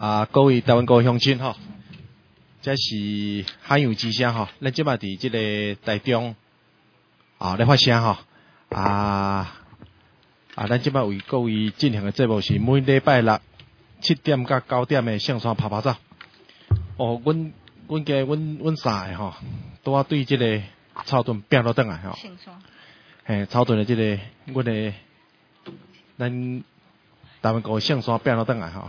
各位台湾各位乡亲吼，这是海洋之声吼，咱即摆伫即个台中来发声吼，咱即摆为各位进行的节目是每礼拜六7点到9点的象山拍拍照。阮三个吼，拄啊对即个草屯拼落转来吼。象山。草屯的即个，阮的咱台湾各位象山拼落转来吼。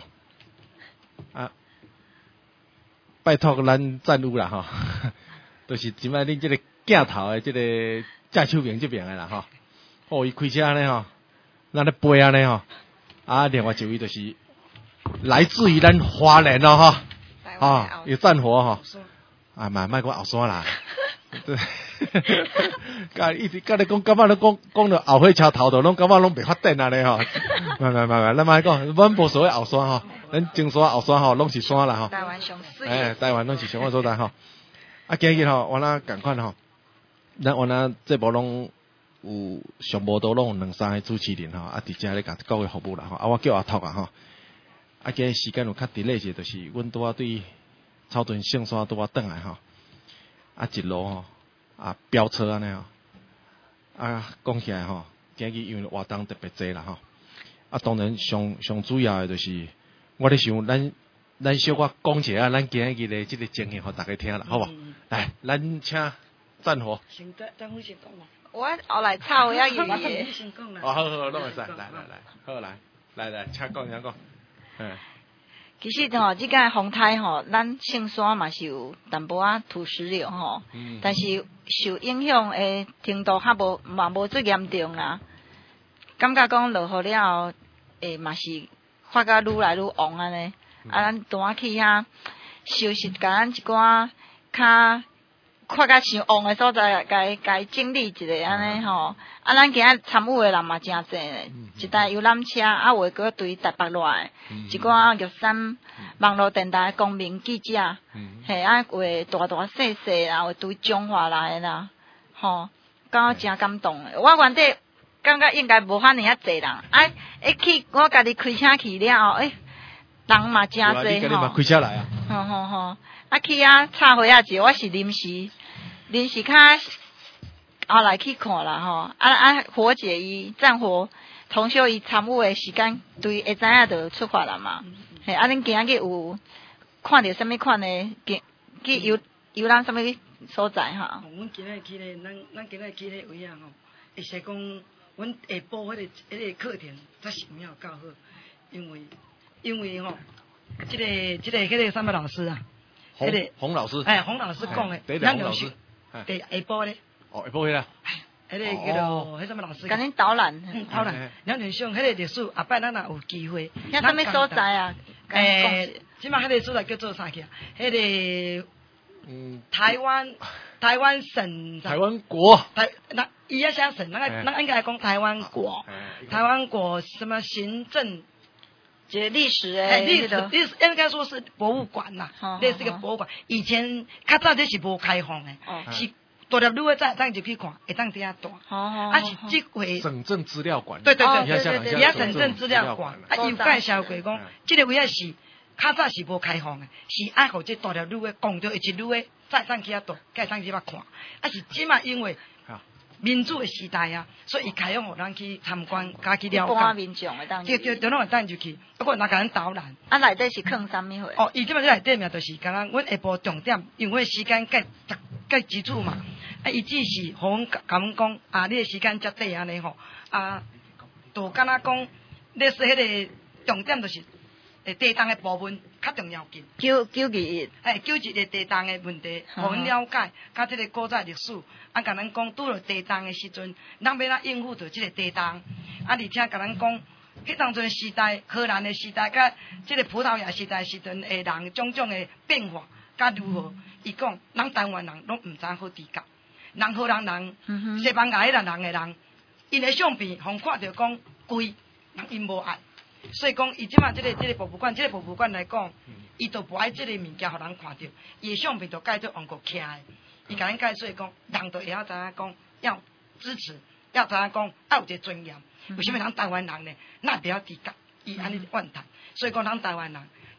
拜托咱战友啦吼，就是即摆恁即个镜头的即个蔡秋明这边的啦吼，伊开车安尼吼，咱咧飞安尼吼，另外一位就是来自于咱花莲咯吼，有战火吼，莫讲后山啦，对，一直甲你讲，感觉你讲到后火车头头，拢感觉拢袂发展安尼吼，咱莫讲，阮无所谓后山吼。咱金山后山吼，拢是山啦吼。台湾上水。台湾拢是上好所在吼。今日吼，我那共款吼，咱我那节目拢有上无多拢有2-3个主持人吼，伫遮咧甲各位服务啦吼。我叫阿拓啊吼。今日时间有较 delay 者，就是阮拄啊对草屯象山拄啊转来吼。一路吼飙车安尼吼。讲起来吼，今日因为活动特别济啦吼。当然上主要的就是。我咧想，咱小可讲一下，咱今日的即个情形，互大家听啦，好无？来，咱请战火。 战火先讲啦。 我后来插话语的。 你先讲啦。 好，拢会使，来，好来，请讲。 其实吼，即个风台吼，咱象山嘛是有淡薄仔土石流吼，但是受影响的程度无最严重啦。感觉讲落雨了后，嘛是。发甲愈来愈旺安尼，咱单去遐收拾，甲咱一寡较发甲伤旺的所在，甲伊整理一下安尼吼。咱今仔参与的人嘛真济咧，一台游览车，话搁对台北来，一寡玉山网络电台公民记者，话大细啦，话对中华来啦，吼，感觉真感动的。我原底。感觉应该无遐尔啊济人，去我家己开车去了后，人嘛真济吼。开车来啊？ 吼，去插花者，我是临时较后来去看啦吼。火姐伊战火同修伊参与的时间，对会知影就出发啦嘛。恁今日有看到什么款的去游览什么所在哈？ 阮今日去咧，咱今日去咧位啊吼，会使讲。阮下晡迄个课程才是有够好，因为吼，这个什么老师啊？ 洪老师。 洪老师讲的， 咱老师。 下晡咧。下晡啦。 迄个叫做迄什么老师？ 甲恁导览。 咱就想迄个历史，后摆咱若有机会。 遐什么所在啊？ 即马迄个所在叫做啥去啊？迄个台湾省。 台湾国。 伊遐写省，咱应该讲台湾国，什么行政， 历史历史应该说是博物馆呐，类似个博物馆。以前较早这是无开放的，是大粒女的咱就去看，会当伫遐住。是这回省政资料馆。 对，遐省政资料馆，有介绍过讲，这个位是较早是无开放的，是爱互这大粒女的讲着一女的再上去遐住，再上去遐看。是即嘛因为。民主的时代啊，所以伊开放互咱去参观，加去了解。 民众的当对，拢会当就去，不过若甲咱导览。 内底是放啥物货？ 伊即摆内底面就是甲咱，阮下晡重点，因为时间介基础嘛，伊只是互阮甲阮讲，你的时间遮短安尼吼，就敢若讲，历史迄个重点就是。地动的部分较重要紧。 9 日地动的问题，互阮了解，甲即个古早历史，甲咱讲拄着地动的时阵，咱要应付着即个地动，而且甲咱讲，迄当阵时代，荷兰的时代，甲即个葡萄牙时代时阵的人种种的变化，甲如何？伊讲，咱台湾人拢毋知好知觉，人荷兰人、西班牙迄人的人，因的相片，互看着讲贵，人因无爱。所以讲，伊即马即个博物馆来讲，伊就无爱即个物件，互人看着，伊的相片就介做王国徛的。伊甲咱解说讲，人就会晓知影讲，要支持，要知影讲，要有一个尊严。为什么咱台湾人呢？那不要知觉，伊安尼怨叹。所以讲，咱台湾人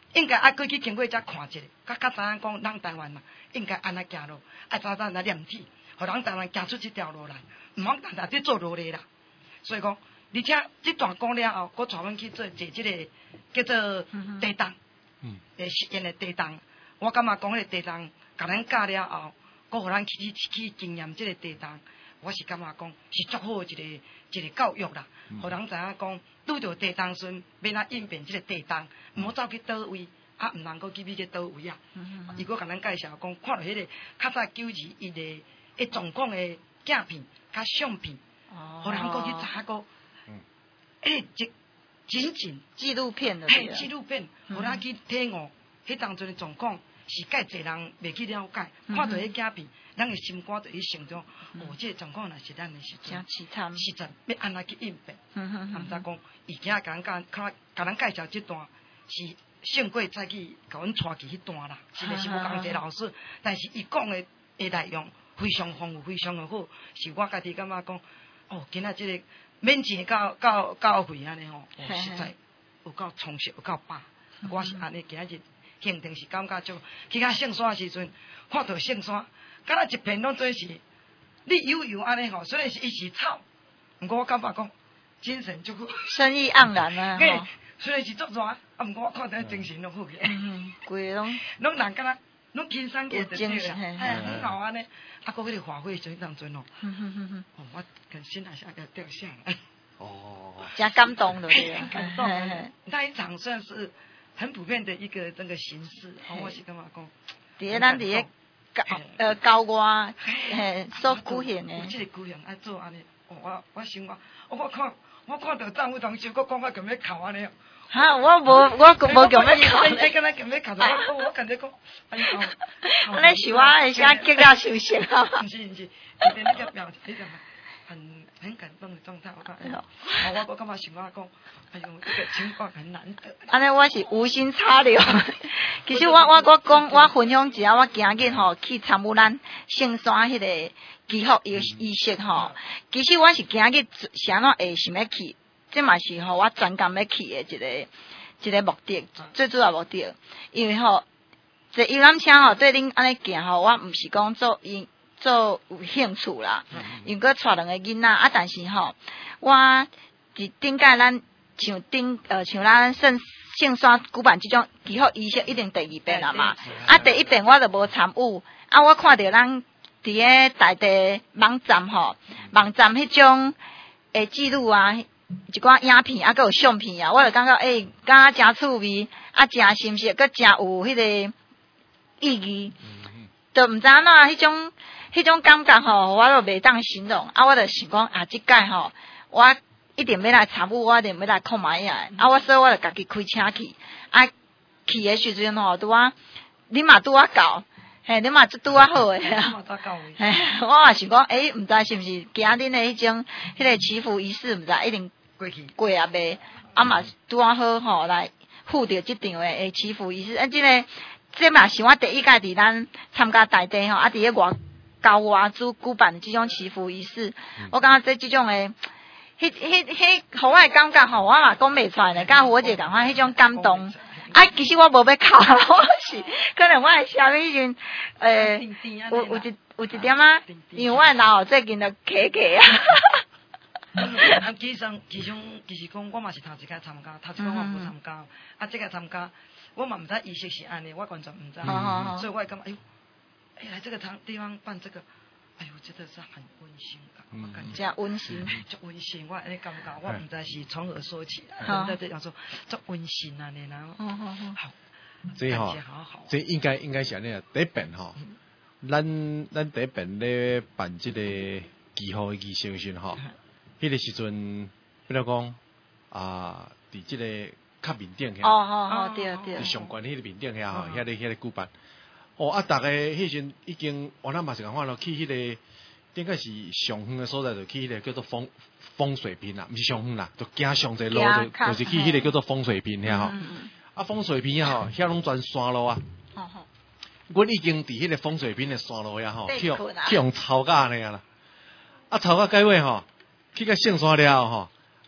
应该过去经过遮看一下，较知影讲咱台湾嘛，应该安怎行路，早来念铁，互人台湾行出这条路来，毋通单单伫做路咧啦。所以讲，而且这段讲了后，佫带阮去做即个叫做地动，实验的地动。我感觉讲迄个地动，甲咱教了后，佫互咱去经验即个地动，我是感觉讲是足好的一个教育啦，互人知影讲拄着地动时，要哪应变即个地动，毋好走去倒位，毋能够去去倒位啊。伊佫甲咱介绍讲，看到迄个较早92伊个状况的镜片、甲相片，互人佫去查个，真正纪录片的， 纪录片，互咱去体悟迄当阵的状况。是介侪人袂去了解，看到迄镜片，咱的心肝就去想着，这个状况若是咱的时阵，实在要安怎去应变？毋知讲，伊今仔甲咱介绍这段是胜过再去甲阮带去迄段啦，是有同一个老师，但是伊讲的内容非常丰富，非常的好，是我家己感觉讲，今仔这个免钱到费安尼吼，实在有够充实，有够饱，我是安尼今日。肯定是感觉就去甲圣山时阵，看到圣山，敢若一片拢做是绿油油安尼吼，虽然是一时草，毋过我感觉讲精神就好， 生意盎然啊！ 虽然是足热，毋过我看到精神拢好起来。 规拢人敢若拢轻松过就对啦，很好安尼。啊，搁迄个花卉当中哦，我跟心内下个掉下来。 真感动的对啊！ 感动，那一场算是。很普遍的一个这个形式，我是感觉讲， 伫咧咱伫咧教外，所举行的。 有这个举行爱做安尼，我想我看到丈夫同事，佫讲我咁要哭安尼。 哈，我无咁要哭。 你敢若咁要哭？我感觉讲，哎呦， 那是我的啥结了休息啊？ 不是，你的那个表情很感动的状态，我感觉，我感觉想我讲，哎呦，这个情况很难得。 安尼我是无心插柳。其实我讲，我分享一下，我今日吼去参与咱圣山迄个祈福仪式吼。其实我是今日是安怎会想要去，这嘛是吼我专工要去的一个目的，最主要目的。因为吼，这游览车吼对恁安尼行吼，我毋是讲做有兴趣啦，因搁带2个囡仔啊，但是吼，我伫顶届咱像咱圣山举办即种祈福仪式，一定第2遍啦嘛。啊，第1遍我就无参与，啊，我看到咱伫个大地网站迄种记录啊，一寡影片啊，搁有相片啊，我就感觉敢真趣味，啊，真新鲜，搁真有迄个意义，就毋知影怎迄种感觉吼，我都袂当形容。啊，我就想讲即届吼，我一定要来参与，我一定要来看卖啊！所以我就家己开车去。啊，去的时阵吼，拄啊，你嘛拄啊到，你嘛拄啊好诶。我也想讲，毋知是毋是今恁的迄种迄个祈福仪式，毋知一定过啊未？啊嘛拄啊好吼，来赴着即场的祈福仪式。这嘛是我第一届伫咱参加大地吼，啊，伫咧教外主办即种祈福仪式，我感觉即种诶，互我诶感觉吼，我嘛讲袂出来呢。甲我姐感觉迄种感动，啊，其实我无要哭，我是可能我诶啥物迄阵有一点啊，因为我诶脑最近就卡啊。 其实讲，我嘛是头一届参加，头一届我无参加，这个参加，我嘛毋知仪式是安尼，我完全毋知，所以我会感觉来这个地方办这个，哎呦，真的是很温馨我感觉。 真温馨。 足温馨，我安尼感觉，我毋知是从何说起。人在这样说，足温馨啊，然后。好。 这应该是安尼啊。第1遍吼，咱第1遍咧办这个祈福的仪式时吼，迄个时阵，比如讲伫这个较面顶遐。对。上悬迄个面顶遐吼，遐个举办。大家迄阵已经，咱嘛是共看咯，去迄个，应该是上远的所在，就去迄个叫做风水坪啦，毋是上远啦，就行上一路就是去迄个叫做风水坪遐吼。风水坪吼，遐拢全山路啊。阮已经伫迄个风水坪的山路遐吼，去用草甲安尼啦。草甲解尾吼，去到圣山了吼，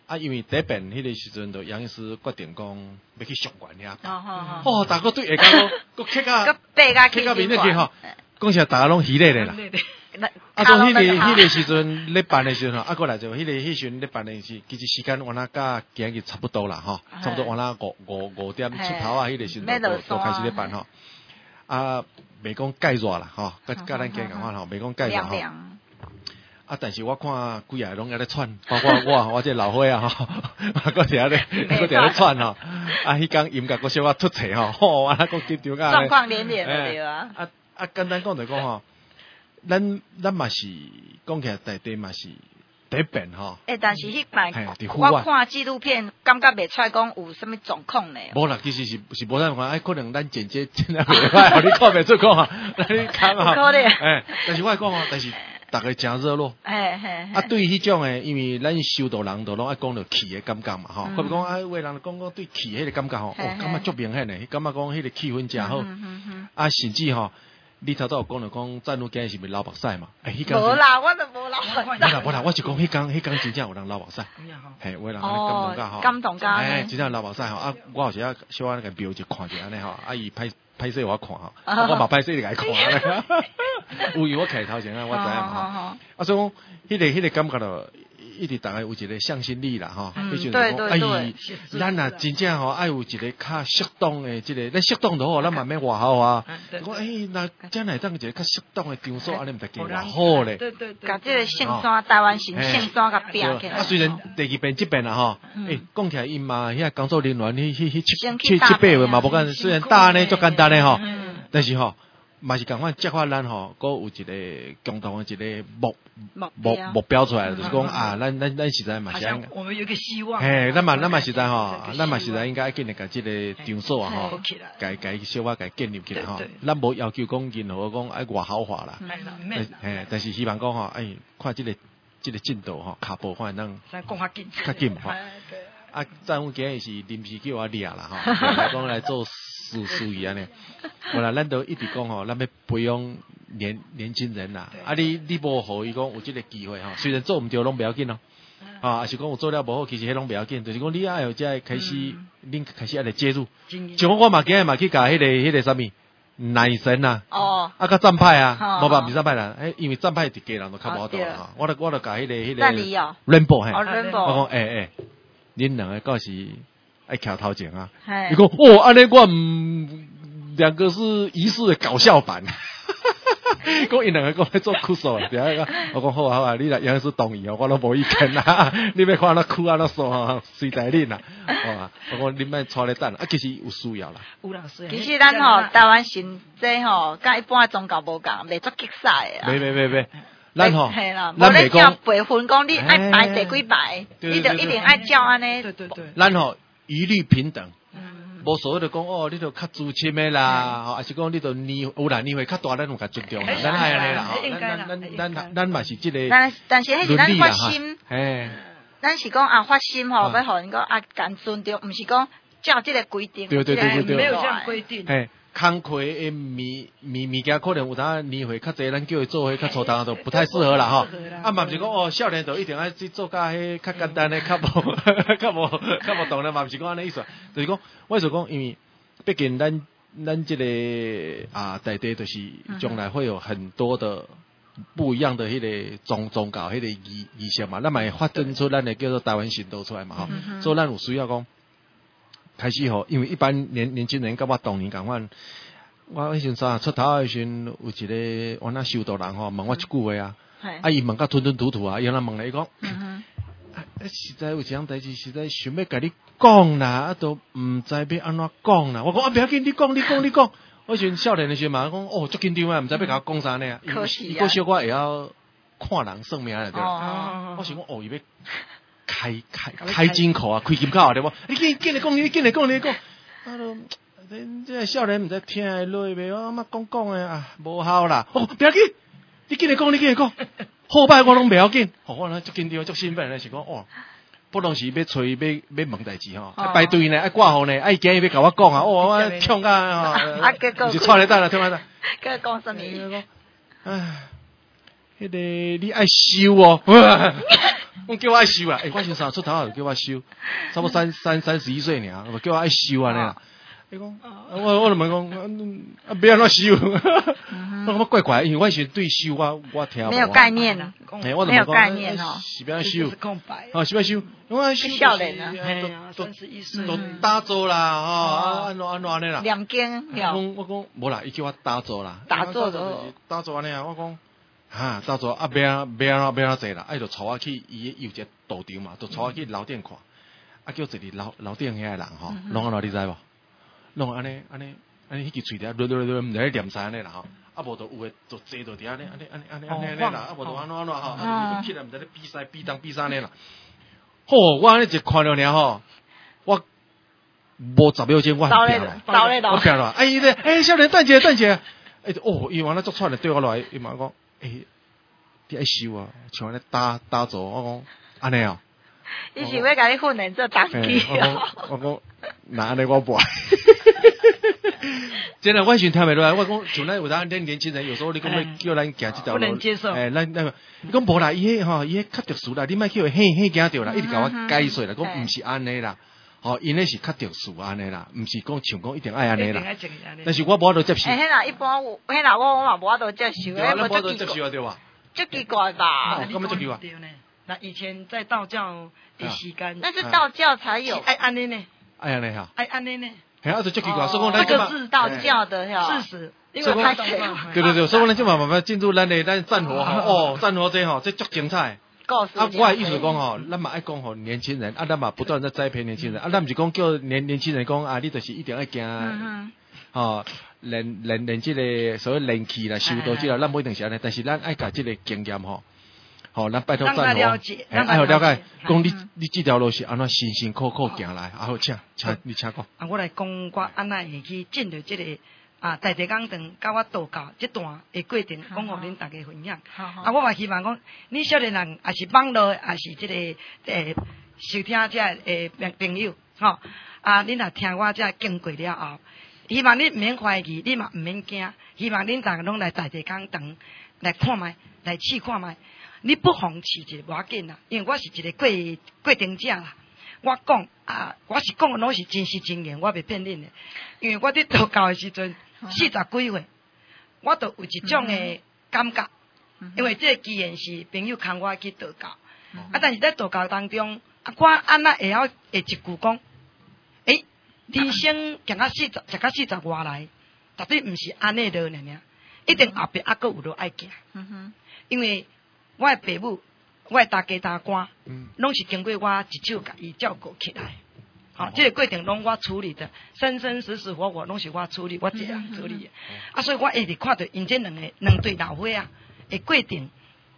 啊，因为第一遍迄个时阵，就杨医师决定讲要去上馆遐。 哦， 大家对下骹个客啊， 爬甲去面那去吼，讲起来大家拢喜咧咧啦。啊，到迄个时阵咧办的时阵吼，啊过来就迄时阵咧办的是，其实时间我那甲今日差不多啦吼，差不多我那五点出头啊，迄个时阵就开始咧办吼。啊，袂讲介热啦吼，甲咱今讲法吼，袂讲介热吼。啊！但是我看几个拢在咧喘，包括我这老伙啊吼，搁伫咧喘吼。啊，迄天音乐搁小可出彩吼，吼，啊，搁紧张啊。 状况连连的对啊。 简单讲就讲吼，咱嘛是讲起来内底嘛是第一遍吼。 但是迄摆我看纪录片，感觉袂出来讲有啥物状况呢？ 无啦，其实是无咱看，可能咱剪接真系袂歹，互你看袂出讲吼，你讲吼。 可能。 但是我讲吼，但是。大家真热络，啊，对于迄种诶，因为咱修道人都拢爱讲到气诶感觉嘛，吼，可比讲啊，有诶人讲对气迄个感觉吼，感觉足明显诶，感觉讲迄个气氛真好，啊，甚至吼，你头有讲到讲战路今是咪流目屎嘛？ 无啦，我都无流目屎。 无啦，我是讲迄天真正有人流目屎，嘿，有诶人感动甲吼， 感动甲， 真正流目屎吼，啊，我有时啊小可那个标就看者安尼吼，啊，伊歹势我看吼，我嘛歹势你来看咧。有我徛头前啊，我知影嘛吼。啊，所以讲迄个感觉咯，一直大概有一个向心力啦吼。 对。 咱啊真正吼爱有一个较适当的即个，咱适当就好，咱慢慢外好啊。讲那将来当一个较适当的场所，安尼毋得更外好咧。 对。甲即个圣山台湾神圣山甲拼起来。 啊，虽然第二遍、这遍啦吼，讲起来因嘛，遐工作人员去七八位嘛，无干，虽然大呢足简单的吼，但是吼。嘛是共款，接发咱吼，佫有一个共同的一个目标出来，就是讲啊，咱实在嘛是， 我们有个希望。 咱嘛实在吼，咱嘛实在应该建立甲即个场所啊吼，改小可改建立起来吼。咱无要求讲任何讲爱外豪华啦，但是希望讲吼，看即个进度吼，骹步看咱较紧吼。啊，战务今日是临时叫我掠啦吼，来讲来做事宜安尼。无啦，咱都一直讲吼，咱要培养年轻人啦。啊，你无互伊讲有即个机会吼，虽然做毋对拢不要紧咯。啊，是讲有做了无好，其实迄拢不要紧，就是讲你爱有才开始，恁开始爱来介入。像我嘛今日嘛去甲迄个啥物奶神啊，啊，甲站派啊，无吧，毋是站派啦，因为站派伫家人都较无多啦。我就甲迄个 Rainbow 嘿，我讲恁两个倒是爱徛头前啊！你讲安尼我两个是仪式的搞笑版，讲因两个讲来做酷手，对啊，我讲好啊，你来杨是同意哦，我都无意见啦。你要看那酷啊，那说哈，随在恁啦。我讲你莫带咧等，其实有需要啦。 有啦， 其实咱台湾神这甲一般的宗教无共，袂做激赛啊。 袂。咱吼， 咱袂讲培训，讲你爱排第几排，你就一定爱照安尼。 对。 咱吼一律平等，无所谓的讲你就较资深的啦，还是讲你就有啦，年岁较大，咱有较尊重啦，咱爱安尼啦，咱嘛是即个。 但是迄是咱发心，咱是讲发心吼，要互人讲敢尊重，毋是讲照即个规定。 对， 没有这样规定。 工课的物件可能有当年岁较济，咱叫伊做较粗重就不太适合啦吼。啊，嘛毋是讲少年就一定爱去做较较简单的，较无动的嘛，毋是讲安尼意思。就是讲，我是讲，因为毕竟咱这个内地就是将来会有很多的不一样的迄个宗教迄个意象嘛，咱嘛会发展出咱的叫做台湾神道出来嘛吼。所以咱有需要讲。开始吼，因为一般年轻人甲我当年共款，我迄阵出头时阵有一个我那修道人吼问我一句话啊，伊问甲吞吞吐吐啊，伊若问来伊讲，实在有一样代志，实在想要甲你讲啦，都毋知要安怎讲啦。我讲不要紧，你讲。我时阵少年的时候嘛，讲足紧张啊，毋知要甲我讲啥呢？伊个小可会晓看人算命啦，对。我想讲伊要。开金口啊，开金口啊，对不？你紧来讲，你紧来讲。啊都，这少年毋知听会落袂？我妈讲诶啊，无效啦。不要紧，你紧来讲。后摆我拢袂要紧。我呢足紧张，足兴奋咧，是讲不拢是要找伊要问代志吼，排队呢，爱挂号呢，今日要甲我讲啊，我抢啊，就错咧等啦，听下。 佮讲什么？ 迄个你爱收哦。 我叫我爱收啊，我先生出头啊，叫我收，差不多31岁尔，叫我爱收安尼啦。伊讲，我就问讲，别安怎收？我感觉怪怪，因为我以前对收我听没有概念， 没有概念哦， 是不要收， 哦， 是不要收，我收少年啊 ，31岁， 都打坐啦，吼，安怎安尼啦？ 两间， 我讲无啦，伊叫我打坐啦， 打坐安尼啊，我讲。打坐啊，要安怎坐啦？就带我去伊有一个道场嘛，就带我去楼顶看，叫一个楼顶遐个人吼，拢安怎你知无？拢安尼，迄支喙伫毋知咧念啥安尼啦吼，无就有诶，就坐到伫安尼啦，无就安怎吼，起来毋知咧比东安尼啦。好，我安尼一看了尔吼，我无10秒钟我走咧，我走了，少年等者，伊往那作串咧对我来，伊问讲。你爱收啊？像安尼打坐，我讲安尼哦。 伊是要甲你训练做打机我讲那安尼我不爱。真的，我以前听袂落来。我讲像咱有当咱年轻人，有时候你讲要叫咱行这条路， 不能接受。 你讲无啦，伊迄较特殊啦，你莫叫伊行着啦，一直甲我解说啦，讲毋是安尼啦。因那是较特殊安尼啦，毋是讲像讲一定爱安尼啦。但是我无法度接受。 迄啦，一般我嘛无法度接受。 对啊，无法度接受对吧？ 就奇怪吧？ 根本就奇怪。 那以前在道教的时间， 那是道教才有。 爱安尼呢？ 爱安尼哈？ 爱安尼呢？ 嘿，就奇怪，所以讲这个是道教的事实，因为太对，所以咱就慢慢进入咱战火战火这足精彩。我的意思讲吼，咱嘛爱讲吼年轻人，咱嘛不断在栽培年轻人，咱毋是讲叫年轻人讲你就是一定要行，练这个所谓练气啦、修道之类，咱不一定是安尼，但是咱爱甲这个经验吼，咱拜托战火，爱了解，讲你这条路是安怎辛辛苦苦行来，好，请你请讲。 我来讲我安怎会去进入这个。大地讲堂甲我道教这段的过程，讲互恁大家分享。我嘛希望讲，你少年人也是网络，也是这个收听这朋友，恁若听我这经过了后，希望你毋免怀疑，你嘛毋免惊，希望恁大家拢来大地讲堂来看卖，来试看卖。你不妨试一无要紧啦，因为我是一个过程者啦。我讲我是讲的拢是真实经验，我袂骗恁的，因为我伫道教的时阵。40几岁，我都有一种的感觉，因为这个机缘是朋友牵我去道教，但是在道教当中，我安那会晓会一句讲，人生行到40外来，绝对毋是安尼的尔，一定后壁还佫有路爱行，因为我的爸母，我的大家大官，拢是经过我一手甲伊照顾起来。这个过程拢我处理的，生死活活拢是我处理，我这样处理的。所以我一直看到因这两对老伙的过程，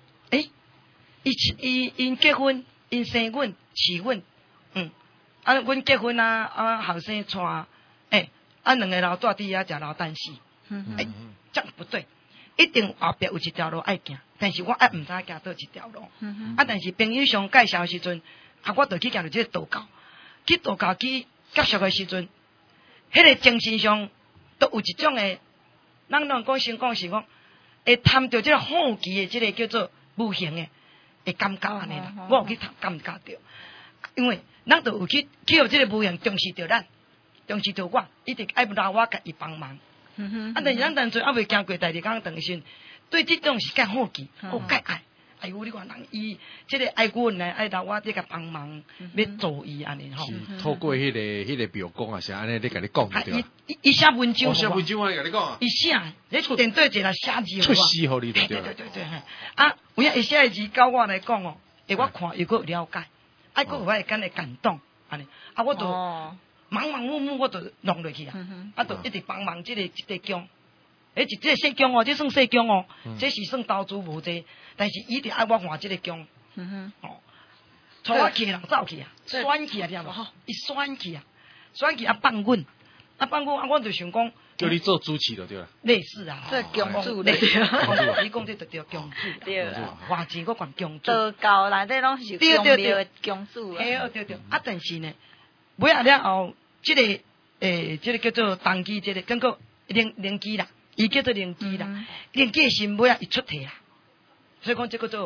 因结婚，因生阮，饲阮，阮结婚后生带，两个老住伫遐食老等死，这不对，一定后壁有一条路爱行，但是我毋知行倒一条路，但是朋友上介绍的时阵，我就去行到这个道教。去道教去接触的时阵，迄个精神上都有一种的，咱讲先讲是讲，会探到这个好奇的这个叫做无形的感觉安尼啦。我有去感觉到，因为咱都有去互这个无形重视到咱，重视到我，一直爱拉我甲伊帮忙。但是咱当初还未经过大地讲堂时，对这种是介好奇，介爱。哎呦，你看人伊这个爱阮呢，爱拉我这个帮忙，要做伊安尼吼。 透过迄个表讲啊，是安尼咧甲你讲对。 伊写文章， 写文章我甲你讲。 伊写，你电对一来写字。 出诗互你对。 对。有影伊写字，到我来讲我看又佫有了解，佫有我会感动安尼。我就忙碌，我就弄落去啊，就一直帮忙这个姜。这个细姜这算细姜这是算投资无济，但是伊直爱我换这个姜，带我去人走去选去听无？伊选去放阮，我就想讲， 叫你做主持就对了。 类似这姜主类， 你讲这就叫姜主， 对花钱我管姜主， 道教内底拢是姜庙的姜主对。但是呢，尾下了后，这个这个叫做当机，这个感觉灵机啦。伊叫做灵机啦，灵机是尾啊，伊出体啦，所以讲这个做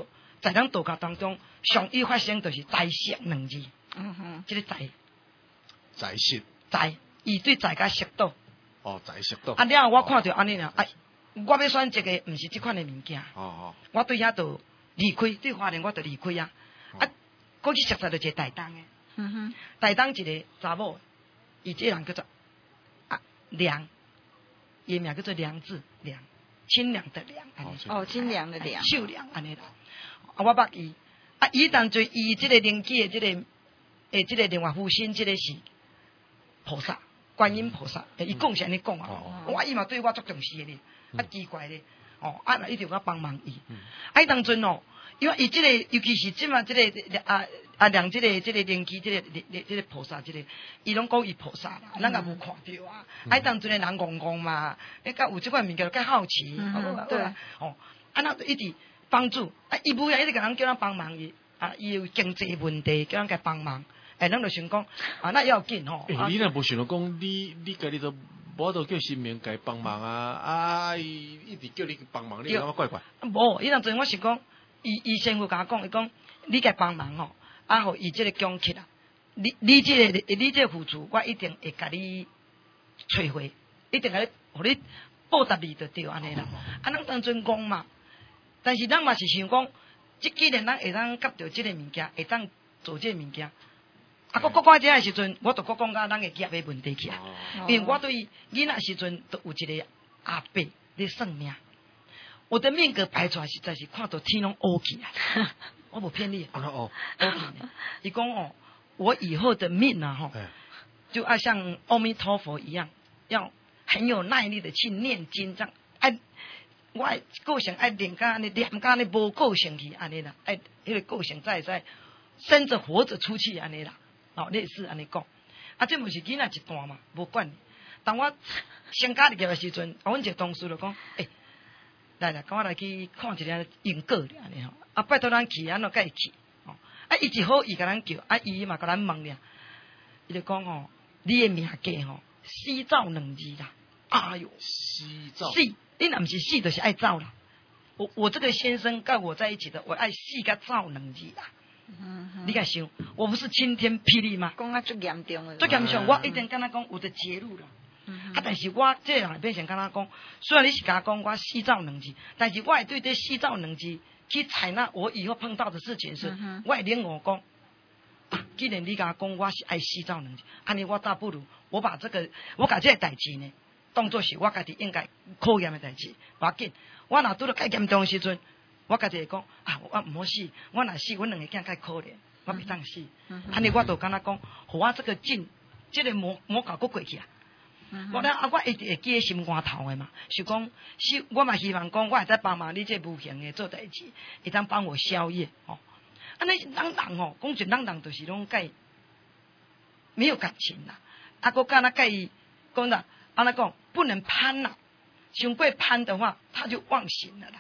在咱道教当中，上易发生就是财色两字。这个财， 财色， 财，伊对财甲色道。 哦，财色道。 了后我看到安尼啦，我要选一个，毋是即款的物件。我对遐就离开，对花莲我就离开啊。过去熟悉就一个台东的。台东一个查某，伊这人叫做良，伊名叫做良字良，清凉的凉。 哦，清凉的凉。 秀凉安尼啦。我捌伊，伊当做伊即个灵机的即个另外父亲，即个是菩萨。观音菩萨，伊讲是安尼讲啊，伊嘛对我足重视的咧，奇怪咧，那伊就我帮忙伊，当阵因为伊即个，尤其是即嘛即个量即个灵机，即个菩萨，即个伊拢讲伊菩萨啦，咱也无看到啊，当阵的人戆戆嘛，甲有即款物件较好奇，对，那一直帮助，伊母也一直甲人叫咱帮忙伊，伊有经济问题叫咱甲帮忙。咱就想讲，那要紧吼。 你若无想到讲，你家己都无都叫神明甲帮忙啊，伊一直叫你帮忙，你感觉怪怪。 无，伊当阵我是讲，伊先父甲我讲，伊讲你甲帮忙吼，互伊即个奖起啦。你即个付出，我一定会甲你找回，一定甲你，互你报答你就对安尼啦。咱当阵讲嘛，但是咱嘛是想讲，既然咱会当夹到即个物件，会当做即个物件。我讲这个时阵，我就讲到咱个业的问题去啊。因为我对囡仔时阵都有一个阿伯咧算命，我的命格排出来实在是看到天拢乌起来，我无骗你，乌起来。伊讲我以后的命啊，就要像阿弥陀佛一样，要很有耐力的去念经，这样我个性爱念甲安尼，念甲安尼无个性去安尼啦，迄个个性才会使生着活着出去安尼啦。类似安尼讲，这毋是囡仔一段嘛，无管。当我升家立业的时阵，阮一个同事就讲，来，跟我来去看一下因果咧，安尼吼。拜托咱去，安怎甲伊去？伊一好伊甲咱叫，伊嘛甲咱问咧，伊就讲你的名家死走两字啦。哎哟， 死， 你若毋是死，就是爱走啦。我这个先生跟我在一起的，我爱死甲走两字啦。你敢想，我不是晴天霹雳吗？ 讲最严重的， 最严重，我一定跟他讲有的揭露了。但是我这人变成跟他讲，虽然你是跟他讲我四造两字，但是我会对这四造两字去采纳我以后碰到的事情是，我会领我讲，既然你跟他讲我是爱四造两字，安尼我倒不如我把这个代志呢，当作是我家己应该考验的代志，无要紧。我若拄到介严重的时阵。我家己会讲我毋好死，我若死，阮两个囝介可怜，我袂当死。安尼我就敢若讲，互我这个劲，这个魔教过去啊。我一直会记喺心肝头的嘛，是讲，我嘛希望讲，我会使帮忙你这无形的做代志，会当帮我消业安尼人讲真人就是拢介没有感情啦。我敢若介伊讲啦，安尼讲不能攀啦，想过攀的话，他就忘形了啦。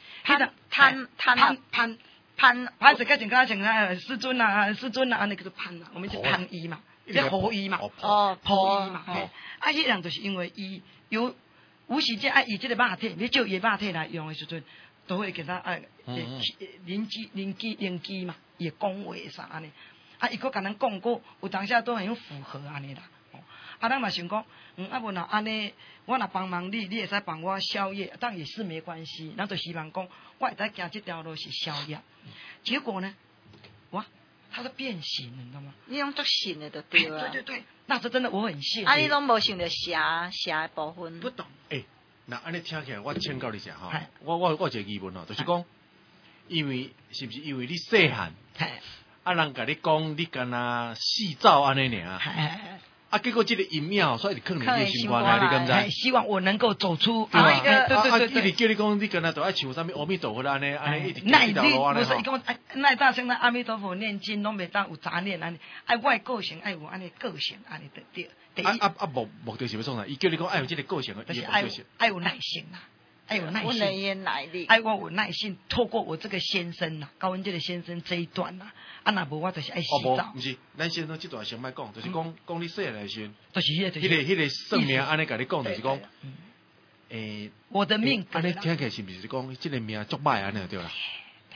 攀是跟前个像师尊啊，安尼叫做攀啦，我们就攀伊嘛，即护伊嘛，护伊嘛。迄人就是因为伊有时间伊即个肉体，你照伊肉体来用的时阵，都会给他灵机嘛，伊讲话啥安尼。伊佫甲咱讲过，有当下都很符合安尼啦。咱嘛想讲，无若安尼，我若帮忙你，你会使帮我消业，但也是没关系。咱就希望讲，我会使行这条路是消业。结果呢，他都变形了，你知道吗？ 你用足信的就对了。 对，那是真的，我很谢。 你拢无想着邪的部分。 不懂。 那安尼听起来，我请教你一下哈。我有一个疑问就是讲，因为是不是因为你细汉，人甲你讲你敢若四走安尼尔。结果这个阴庙，所以坑你的心肝啊！你敢知？ 希望我能够走出对。 一直叫你讲，你敢若都爱唱啥物阿弥陀佛安尼，一直那不是伊讲，那大声的阿弥陀佛念经，拢袂当有杂念安尼。我的个性爱有安尼个性安尼对。 目的是要创啥？伊叫你讲爱有这个个性， 就是爱有耐心啦。爱有耐心， 爱我有耐心，透过我这个先生呐，高文这个先生这一段呐，若无我就是爱洗澡。 不是，咱先生这段先莫讲，就是讲你细汉的时阵， 就是迄个算命安尼甲你讲，就是讲， 我的命， 安尼听起来是不是讲这个命足歹安尼对啦？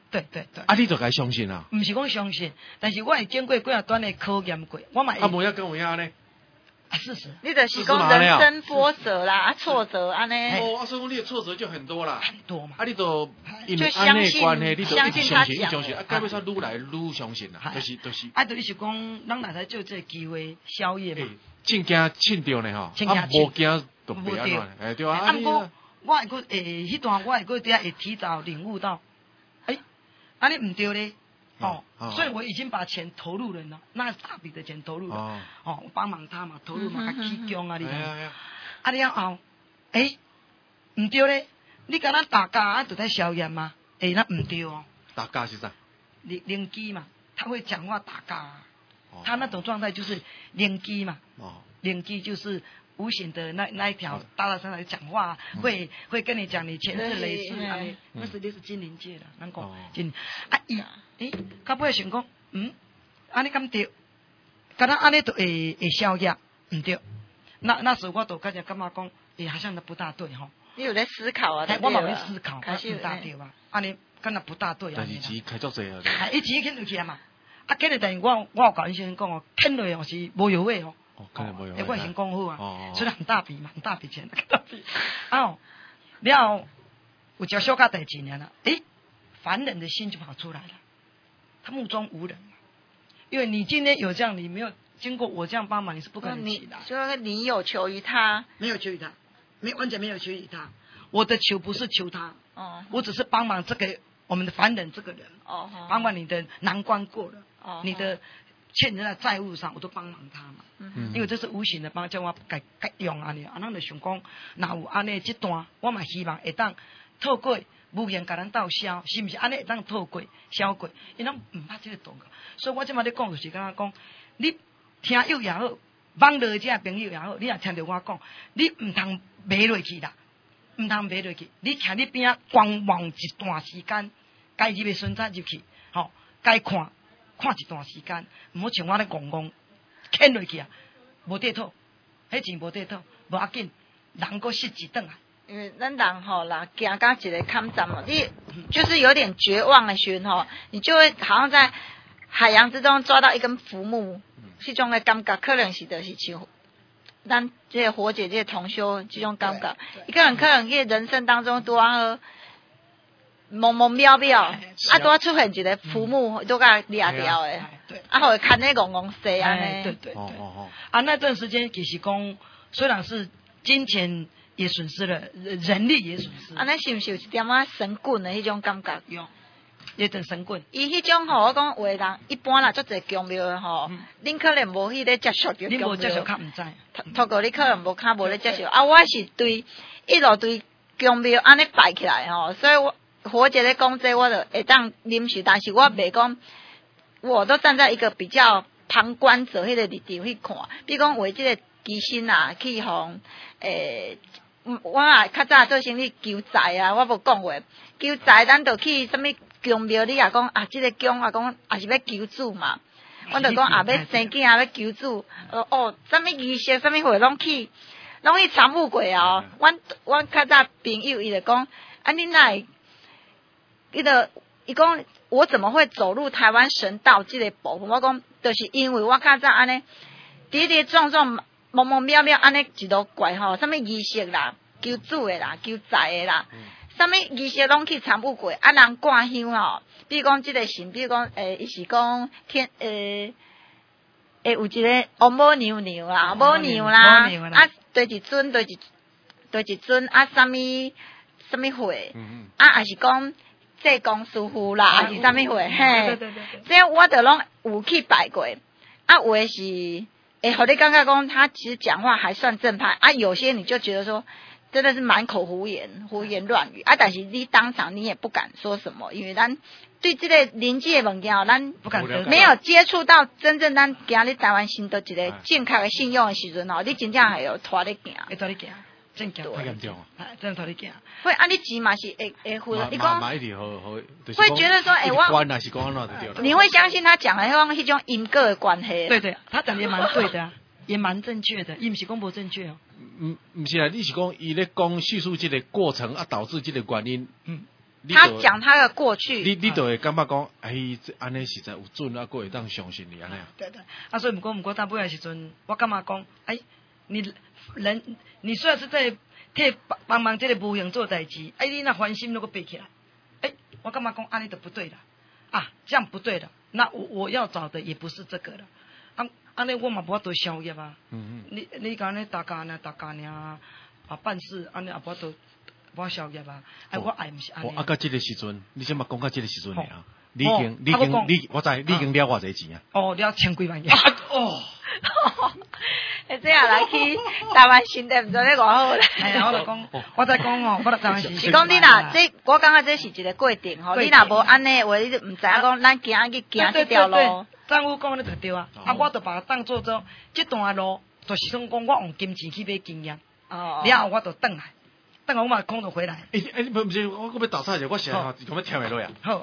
对对对。 啊，你就该相信啊。 毋是讲相信，但是我会经过几啊段的考验过，我嘛会。 啊，无遐跟有遐呢？ 啊，事实。 你就是讲人生波折啦，挫折安尼。 哦，所以讲你的挫折就很多啦。 很多嘛。 啊，你就因为安尼关系，你就相信相信，相信，啊，到尾煞愈来愈相信啦，就是。 啊，就是讲，咱哪才就这机会宵夜嘛。 真惊凊着呢吼，啊，无惊就袂安怎，哎对啊。 啊，毋过我会个迄段我会个底下会提早领悟到，安尼唔对咧。哦，所以我已经把钱投入了呢，那大笔的钱投入了。哦，我帮忙他嘛，投入嘛，起姜啊，你看。啊，了后，唔对咧，你敢若大家啊，就在宵夜嘛？那唔对哦。 大家是啥？ 灵机嘛，他会讲话打架。他那种状态就是灵机嘛。灵机就是无形的那一条大上来讲话，会跟你讲你前世累世啊，那是你是精灵界的，咱讲精到尾想讲，安尼敢对，敢若安尼都会消业，唔对。那时我都感觉讲，好像都不大对吼。 你有在思考啊？ 我嘛在思考，不大对吧？安尼敢若不大对啊。 但是钱开足济啊。 伊钱捡落去啊嘛，捡落但是我有甲伊先讲哦，捡落哦是无有味哦。我先讲好啊，虽然很大笔嘛，很大笔钱，很大笔。了后有叫小家代几年了，凡人的心就跑出来了。他目中无人，因为你今天有这样，你没有经过我这样帮忙，你是不可能起来。 所以你有求于他， 没有求于他，完全没有求于他。我的求不是求他，我只是帮忙这个我们的凡人这个人，帮忙你的难关过了，你的欠人的债务上，我都帮忙他嘛。因为这是无形的帮，叫我改用安尼，咱就想讲，若有安尼这段，我嘛希望会当透过。无形甲咱斗消，是毋是安尼会当透过消过？因咱毋捌这个道理，所以我即摆咧讲就是敢若讲，你听友也好，网络这朋友也好，你也听着我讲，你毋通迷落去啦，毋通迷落去。你徛你边仔观望一段时间，该入的孙仔入去，该看一段时间，毋好像我咧戆牵落去啊，无地套，迄钱无地套，无要紧，人个失志转来。 因为咱人吼啦，行到一个坎站嘛，你就是有点绝望的时候，你就会好像在海洋之中抓到一根浮木，这种的感觉可能是就是像咱这个火姐这个同修这种感觉，一个人可能在人生当中多啊懵懵渺渺，啊多出现一个浮木都甲掠掉的，啊会看那戆戆细安尼。 对对对。啊，那段时间其实讲，虽然是金钱。也损失了，人力也损失。 那是不是有一点神棍的迄种感觉？ 有，也真神棍。 伊迄种我讲话人一般啦，足侪供庙的恁可能无迄个接触着。 恁无接触，较毋知。 透过你可能无较无咧接触。我是一路对供庙安尼摆起来所以我火姐咧讲这我就会当临时，但是我袂讲，我都站在一个比较旁观者迄个立场去看，比如讲为这个机身啊去互我也较早做生意求财啊，我无讲话。求财咱就去什么供庙，你也讲这个供啊，讲也是要求主嘛。我就讲要生囝也要求主。什么仪式、什么会拢去参悟过啊。我较早朋友伊就讲，你哪会？伊讲我怎么会走入台湾神道这个部分？我讲就是因为我较早安尼跌跌撞撞。懵懵渺渺安尼一路怪什么仪式啦，求主的啦，求财的啦，什么仪式拢去参悟过。人挂香比如讲这个神，比如讲伊是讲天有一个母娘啦，母娘啦，对一尊什么会，也是讲济公师傅啦，也是什么会，嘿，这我就拢有去拜过，有的是。好，你刚刚讲他其实讲话还算正派有些你就觉得说真的是满口胡言乱语但是你当场你也不敢说什么，因为咱对这个灵界的物件咱不敢没有接触到真正咱今日台湾新的一个正确的信用的时阵你真正还有拖你行， 会拖你行，真行， 太严重真拖你行。 会你钱嘛是会付你讲， 会觉得说你会相信他讲的迄种因果的关系。 对对，他讲的也蛮对的也蛮正确的，伊毋是讲无正确不是啊，你是讲伊咧讲叙述这个过程导致这个原因， 他讲他的过去， 你就会感觉讲，这安尼实在有准啊，个会当相信你安尼啊。 对，所以不过，到尾的时阵，我感觉讲，你虽然是在替帮忙这个无用做代志，你那烦心那个背起来，我感觉讲安尼就不对了啊，这样不对了。那我要找的也不是这个了。安尼我嘛无法度消业啊。你讲安尼大家呢办事安尼也无法度无消业啊。我爱唔是安尼。 到这个时阵，你先嘛讲到这个时阵啊。你我知你已经了偌济钱啊？ 了千几万元。 这样来去台湾新店，唔知咧偌好咧。 我再讲哦，我台湾新店。 是讲你若这，我感觉这是一个过程吼。你若无安尼话，你就唔知影讲咱行这条路。 丈夫讲的就对啊，我就把它当做这段路，就是想讲我用金钱去买经验，然后我就转来我嘛空着回来。 不是，我要倒差者，我想哈，咁样听下落呀。 好，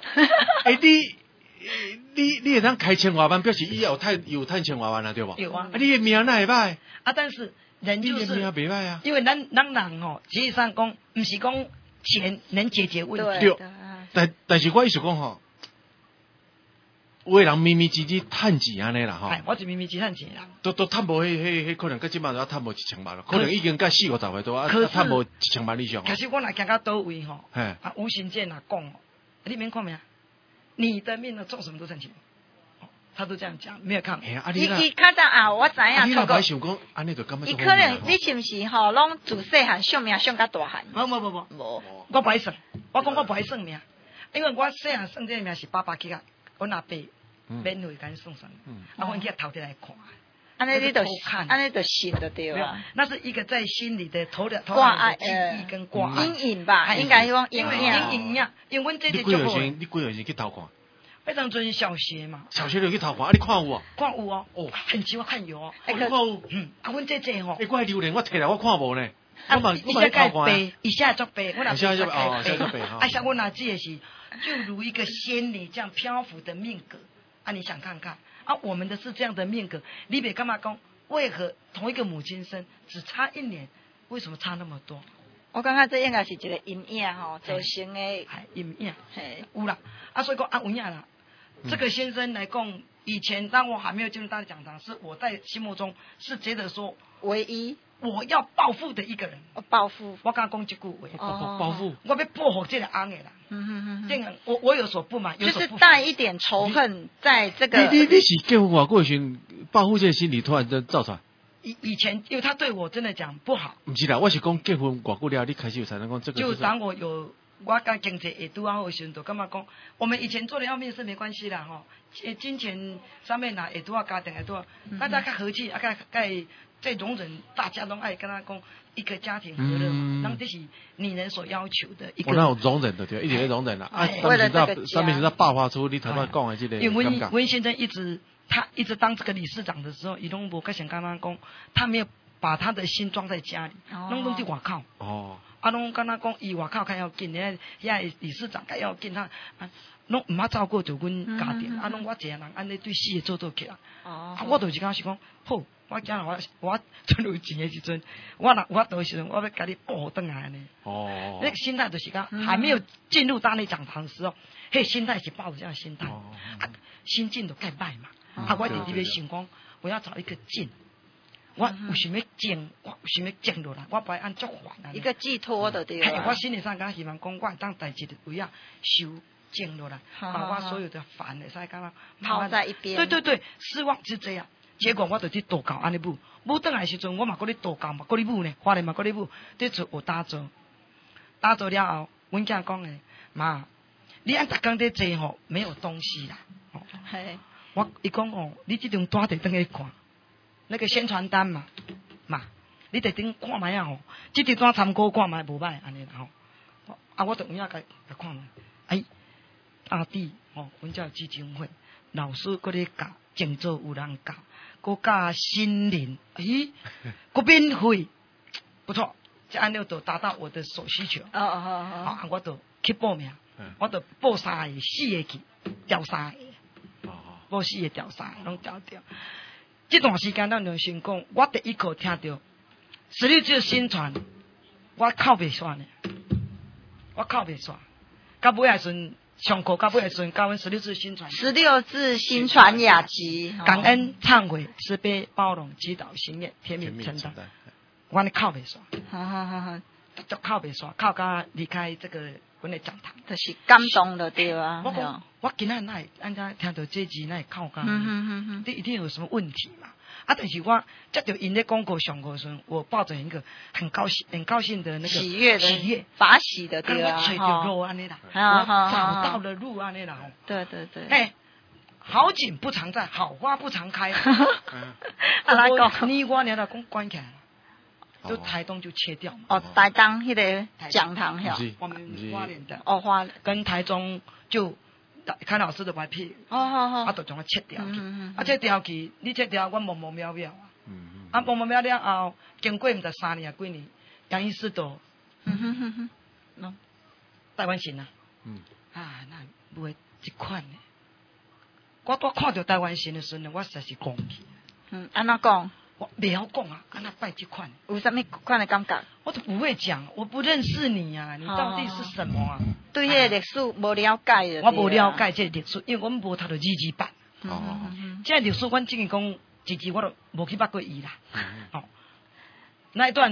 你会当开千外万，表示伊有赚千外万啊，对不？ 有啊。 你的命哪会歹？ 但是人就是， 命袂歹啊。 因为咱人哦，实际上讲，不是讲钱能解决问题。对。但是我意思讲吼，有的人咪咪唧唧趁钱安尼啦吼。 我是咪咪唧趁钱啦。 都趁无迄可能，即摆都趁无1000万咯，可能已经甲40-50岁多啊，趁无1000万以上。 可是我若行到倒位吼，吴行健若讲，你免看咩？你的命呢，做什么都赚钱。他都这样讲，没有看。 伊较早啊，我知影。 你若白想讲，安尼就感觉。 伊可能你是毋是吼，拢自细汉上命上甲大汉？ 无，我不爱算，我讲我不爱算命，因为我细汉算这个命是爸去啊，我阿伯免费甲你算算，我去头顶来看。 安尼你就安尼就信就对了。 那是一个在心里的头的记忆跟挂碍阴影吧，应该用阴影呀。因为这你几岁时去偷看？ 非常准小学嘛。 小学就去偷看，你看有啊？ 看有哦，很喜欢看有哦。 你看有？ 阮这吼。 我榴莲我摕来我看无呢。 一下盖背，一下做背，我一下就背。 像我那记的是，就如一个仙女这样漂浮的命格你想看看我们的是这样的命格，你别干嘛讲？为何同一个母亲生只差1年，为什么差那么多？ 我感觉这应该是一个阴影吼，造成的阴影。有啦，所以讲有影啦。这个先生来讲，以前当我还没有进入大的讲堂，是我在心目中是觉得说唯一我要报复的一个人。 报复， 我刚讲一句话， 报复， 我要报复这个翁的啦。这个我有所不满， 就是带一点仇恨在这个。 你是结婚外过时，报复这个心理突然就造出来。 以前，因为他对我真的讲不好。 不是啦，我是讲结婚外过了，你开始有才能讲这个。 就当我跟经济会拄好的时候，就干嘛讲？我们以前做的要面是没关系啦，金钱上面会拄好，家庭会拄好，大家较和气，再容忍，大家都爱跟他讲一个家庭和乐嘛，那这是女人所要求的一个。 我那有容忍的对，一直在容忍啦。上面是在爆发出你头先讲的这个。 因为温先生一直当这个理事长的时候，伊拢无个想跟他讲，他没有把他的心装在家里，拢在外口。拢跟他讲，伊外口较要紧，遐理事长较要紧，他拢唔捌照顾着阮家庭，拢我一个人安尼对事业做起来。我就是讲是讲，好，我今日我存有钱的时阵，我到时阵我要甲你报复转来呢。那个心态就是讲，还没有进入大内讲堂的时候，迄心态是抱着这样的心态，心境都盖歹嘛。我伫这边想讲，我要找一个静。我有想要静，我有想要静落来，我不会按足烦一个寄托的对吧？ 我心理上敢希望讲，我当代志的位啊收静落来，把我所有的烦的使干嘛抛在一边。 对，失望是这样。结果我就去祷告安尼舞转来时阵，我嘛搁咧祷告嘛，搁咧舞呢，花莲嘛搁咧舞，在做有打坐了后，阮囝讲诶，妈，你按逐工在坐吼，没有东西啦。伊讲你这张单得等去看。那个宣传单嘛，你得顶看卖啊这张单参考看卖无歹安尼啦我就有影甲看阿弟阮遮基金会老师搁咧教，静坐有人教，搁教心灵，搁免费，不错，这安尼就达到我的所需求。我就去报名，我就报3个4个去，调3个，报4个调3个，拢调掉。这段时间咱就先讲，我第一课听到16字宣传，我靠袂煞呢， 到尾的时阵，上课到尾的时阵，教阮16字新传 16字新传雅集， 感恩忏悔慈悲包容祈祷行愿甜蜜承担，我咧靠袂煞，就靠袂煞，靠到离开这个阮的讲堂， 就是感动了对啊。 我讲我今仔哪会安怎听到这集哪会靠到？你一定有什么问题嘛？啊！但是我接到因咧广告上课时，我抱着一个很高兴的那个喜悦法喜的对啊， 我找到路安尼啦，我找到了路安尼啦。 对对对。 哎，好景不常在，好花不常开。 啊，来讲， 你我俩讲关起来了，就台东就切掉嘛。 哦，台东迄个讲堂吓， 我们花莲的哦花跟台中就。看老师的白皮，啊，就将它切掉去，啊，切掉去，你切掉，我忙忙渺渺啊，啊，忙忙渺了后，经过毋知3年几年，杨医师都，台湾神啊，啊，那买一款呢，我拄看到台湾神的时阵，我实在是讲起， 安怎讲？ 我袂晓讲啊，安那拜这款， 有啥物款的感觉？ 我都不会讲，我不认识你啊，你到底是什么啊？ 对迄个历史无了解的。 我无了解这个历史，因为我们无读到字版。这历史，阮之前讲字我都无去捌过伊啦。那一段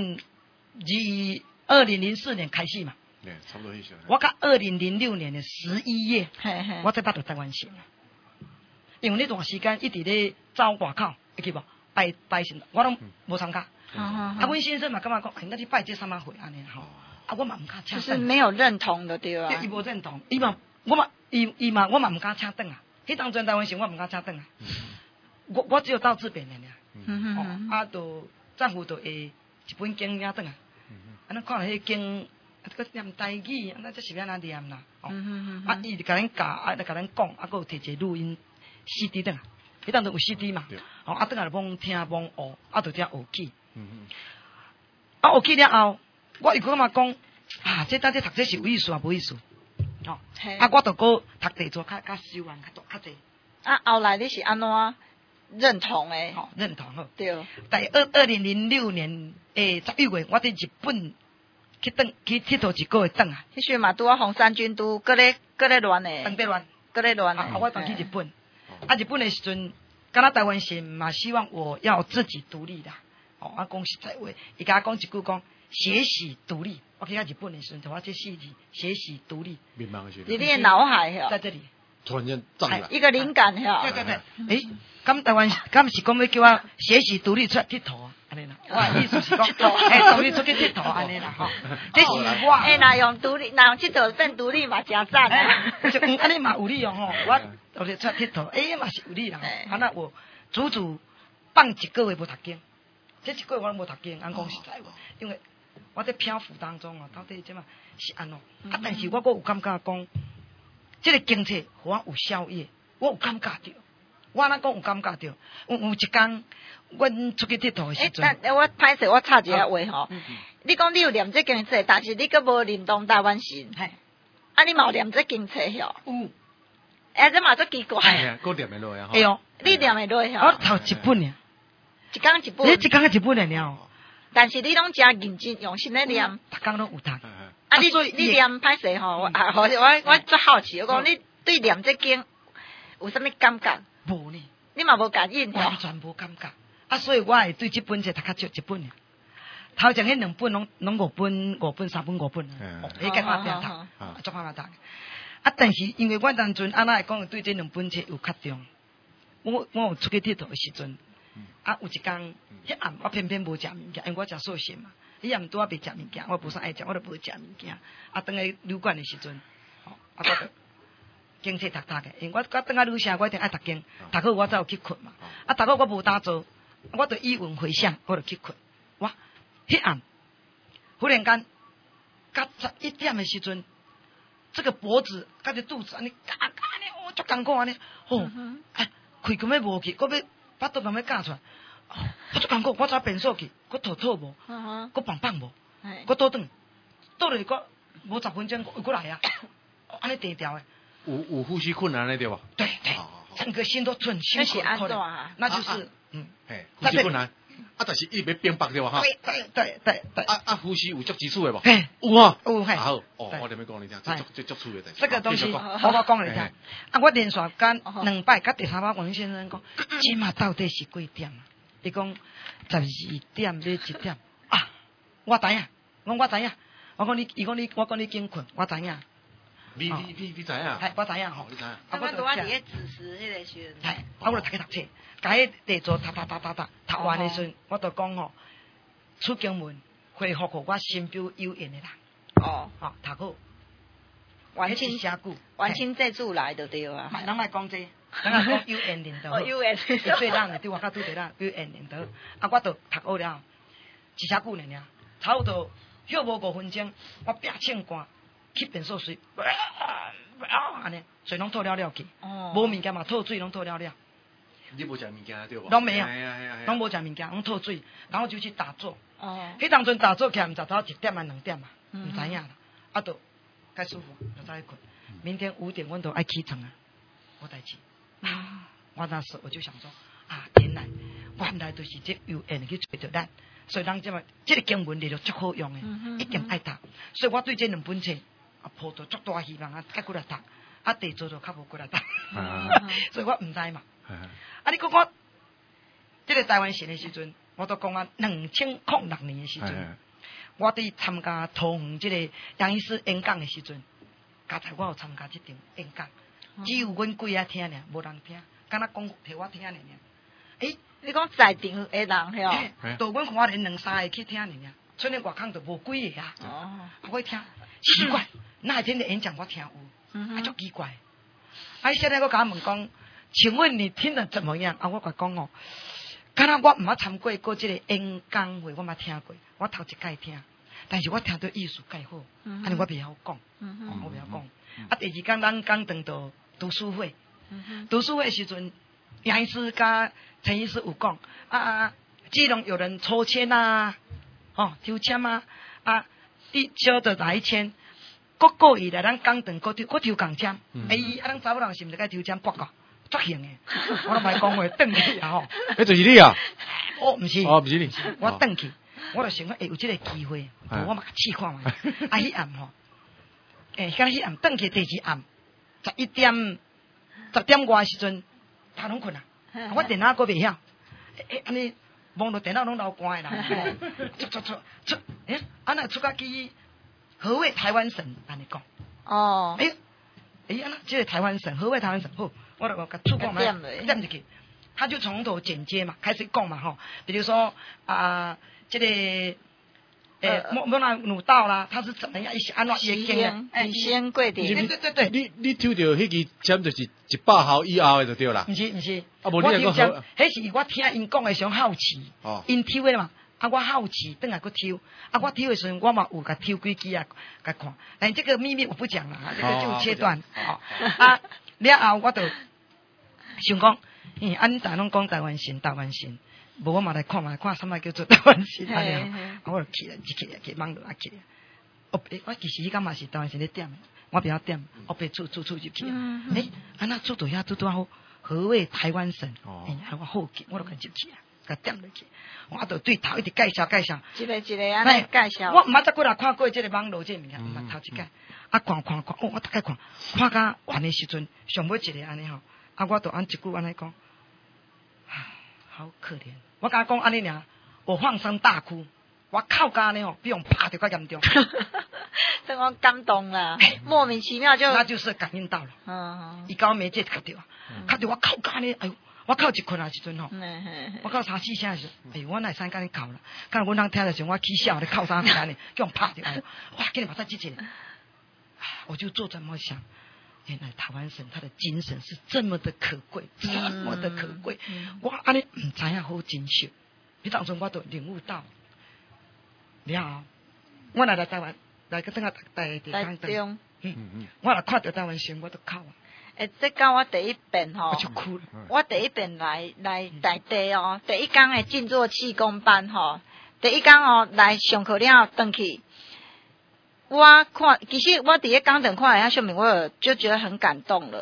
2004年开始嘛。 差不多迄时。 我到2006年的11月，我才捌到台湾神。因为那段时间一直咧走外口，会记无？拜神，我拢无参加。啊，阮先生嘛感觉讲，那你拜这什么会安尼吼？啊，我嘛唔敢请。 就是没有认同的对吧？ 伊无认同，伊嘛我嘛我嘛唔敢请转啊。迄当阵台湾神我唔敢请转啊。我只有到这边的尔。啊，就丈夫就会一本经领转啊。安尼看了迄经，个念台语，安尼这是要安怎念啦？啊，伊就甲咱教，啊，就甲咱讲，啊，佮有摕一个录音 CD 转啊。迄当阵有 CD 嘛？啊，转来就罔听罔学，啊，就遮学起。啊，学起了后，我又感觉讲，啊，这读这是有意思啊，无意思。啊，我就搁读地做较修完较济。 啊，后来你是安怎认同诶？ 认同好。 对。 在2006年11月，我伫日本去佚佗一个月转啊。 迄时嘛拄啊，红三军都搁咧乱诶。 当地乱。 搁咧乱诶。 啊，我转去日本。啊，日本的时阵，敢若台湾神嘛，希望我要自己独立的。啊，讲实在话，伊甲我讲一句讲，学习独立。我去到日本的时阵，我这4字学习独立。 迷茫的时候。 你的脑海在这里。 突然间涨了。 一个灵感对。诶，咁台湾咁是讲要叫我学习独立出来佚佗啊，安尼啦。我意思是讲，独立出去佚佗安尼啦，吼。这是我。 那用独立，那用佚佗变独立嘛，真赞啊。 就安尼嘛有理哦，吼。我独立出来佚佗，嘛是有理啦。啊，那我足放1个月无读经，这1个月我拢无读经，讲实在话，因为我在漂浮当中啊，到底这嘛是安怎？啊，但是我阁有感觉讲。这个经济互我有效益，我有感觉到。我哪讲有感觉到？有一天，阮出去佚佗的时阵， 我歹势，我插一下话吼。你讲你有念这经册，但是你阁无念动台湾神。啊，你嘛有念这经册哟？ 有。 这嘛足奇怪。 够念的落呀。 哎呦， 你念的落呀？ 我读一本呢。 一天一本。 你一天一本了。 但是你拢真认真用心咧念。 逐工拢有读。 啊，你念歹势吼，我足好奇，我讲你对念这经有啥物感觉？ 无呢， 你嘛无感应， 完全无感觉。啊，所以我会对这本册读较少一本呢。头前迄2本拢5本、3本、5本啊，迄个我变读，足快读。啊，但是因为我当阵安那会讲对这2本册有较重，我有出去佚佗的时阵，啊，有一天迄暗我偏偏无食物件，因为我食素食嘛。伊也毋拄啊袂食物件，我无啥爱食，我就无食物件。啊，转来旅馆的时阵，啊，我就经济读的，因为我转来旅社，我一定爱读经，读好我才有去困嘛。啊，读好我无打坐，我就以魂回想，我就去困。哇，迄暗，忽然间，到11点的时阵，这个脖子甲这肚子安尼，安尼，足艰苦安尼，哎，气根本无去，我要巴肚慢慢夹出来。我足艰苦，我才变数去，我吐无，我放无，我倒转去，我无10分钟，又来啊，安尼定调的。 有呼吸困难的对吧？ 对，整个心都很辛苦， 那是安怎啊？ 那就是呼吸困难。 但是伊要变白对吧？哈。 对。 呼吸有足基础的无？ 嘿， 有啊。 好。 我连要讲你听，这足趣的代志。 这个东西，我讲你听。我连续干2摆，甲第3摆王先生讲，今嘛到底是几点啊？伊讲12点到1点啊，我知影，我知影。我讲你紧困，我知影。 你知影？ 系，我知影吼。 你知影？我拄仔伫咧指示迄个时阵。 系，我就读册，甲迄地座读完的时阵，我就讲吼，出经文回复互我心表有缘的人。读好。完清写句， 完清这主来就对啊。 人来讲这，人来讲有缘领导。 有缘。 伊做人的对我较拄着啦，有缘领导。我就读好了，一写句尔，差不多休无5分钟，我拼唱歌。去便所水，安尼水拢吐了去，无物件嘛吐水拢吐了。 你无食物件对无？ 拢没有，拢无食物件，拢吐水，然后就去打坐。迄当阵打坐起来，毋知头1点啊2点嘛，毋知影啦。就该舒服，就早去困。明天5点，阮都爱起床啊，无代志。我那时我就想说，原来就是这有缘去找着咱，所以人这么这个经文里头足好用的，一定爱读。所以我对这2本册。抱着足大希望甲过来读，地做就较无过来读，所以我毋知嘛。你讲我这个台湾省的时阵，我都讲2006年的时阵，我伫参加桃园这个杨医师演讲的时阵，刚才我有参加这场演讲，只有阮几个听尔，无人听，敢若讲替我听尔。 你讲在场的人嘿，到阮花莲2-3个去听尔，剩咧外口就无几个啊。我听奇怪。那一天的演讲我听有，足奇怪。现在我甲问讲，请问你听得怎么样？我甲讲敢若我毋捌参过这个演讲会，我捌听过，我头一届听，但是我听到意思介好，安尼我袂晓讲，我袂晓讲。第2天咱讲等到读书会，读书会时阵，杨医师甲陈医师有讲，基隆有人抽签啊，抽签啊，你晓得哪一签？各伊来咱讲堂，各抽共签，咱查某人是毋是该抽签博个，足型诶！我都莫讲话，转去啊吼。 迄就是你啊？ 毋是， 毋是你。 我转去，我就想讲，有这个机会，我嘛试看觅。迄暗吼，迄暗转去第2暗，10点外时阵，他拢困啊。我电脑阁袂晓，安尼网络电脑拢流关诶啦。出，安那出家机。何谓台湾省？安尼讲。这个台湾省，何谓台湾省？好，我就甲触讲嘛，点入去，他就从头剪接嘛，开始讲嘛吼。比如说这个莫那鲁道啦，他是怎么样一些安怎也经的？先贵点。 对。 你抽到迄支签就是100号以后的就对啦。 毋是。 无你讲好。 迄是我听因讲的上好奇，因抽的嘛。我好奇，等下佫抽。我抽的时阵，我嘛有甲抽几支甲看。但这个秘密我不讲了，这个就切断。了后我就想讲，恁大拢讲台湾省，无我嘛来看什么叫做台湾省安尼。我就去网络去。我其实迄个嘛是台湾省咧点，我不要点，我被出入去。那出到遐拄好，何谓台湾省？我好奇，我就跟入去啊。甲点落去，我就对头一直介绍， 一个安尼介绍。 我毋捌再过来看过这个网络这物件，毋捌头一届。看，我大概看到完的时阵，上尾一个安尼吼，我就按一句安尼讲，好可怜。我甲讲安尼尔，我放声大哭，我哭甲安尼吼，比用拍得较严重。 这我感动啦，莫名其妙就。 那就是感应到了。伊甲我媒介卡着，我哭甲安尼，哎呦！我哭一困啊时阵吼，我哭3-4声时，我哪会使甲你哭啦？敢若阮人听的时候，我起笑，你哭啥物安尼？叫人拍着，哇！今日把他记起来，我就做这么想，原来台湾省它的精神是这么的可贵，这么的可贵。我安尼唔知影好珍惜，迄当阵我都领悟到。了，我来台湾，来个等下台中，我来看到台湾省，我都哭啊。 这甲我第一遍吼，我第一遍来台地哦，第一天的静坐气功班吼，第一天来上课了转去，我看其实我伫咧讲堂看了遐说明，我就觉得很感动了。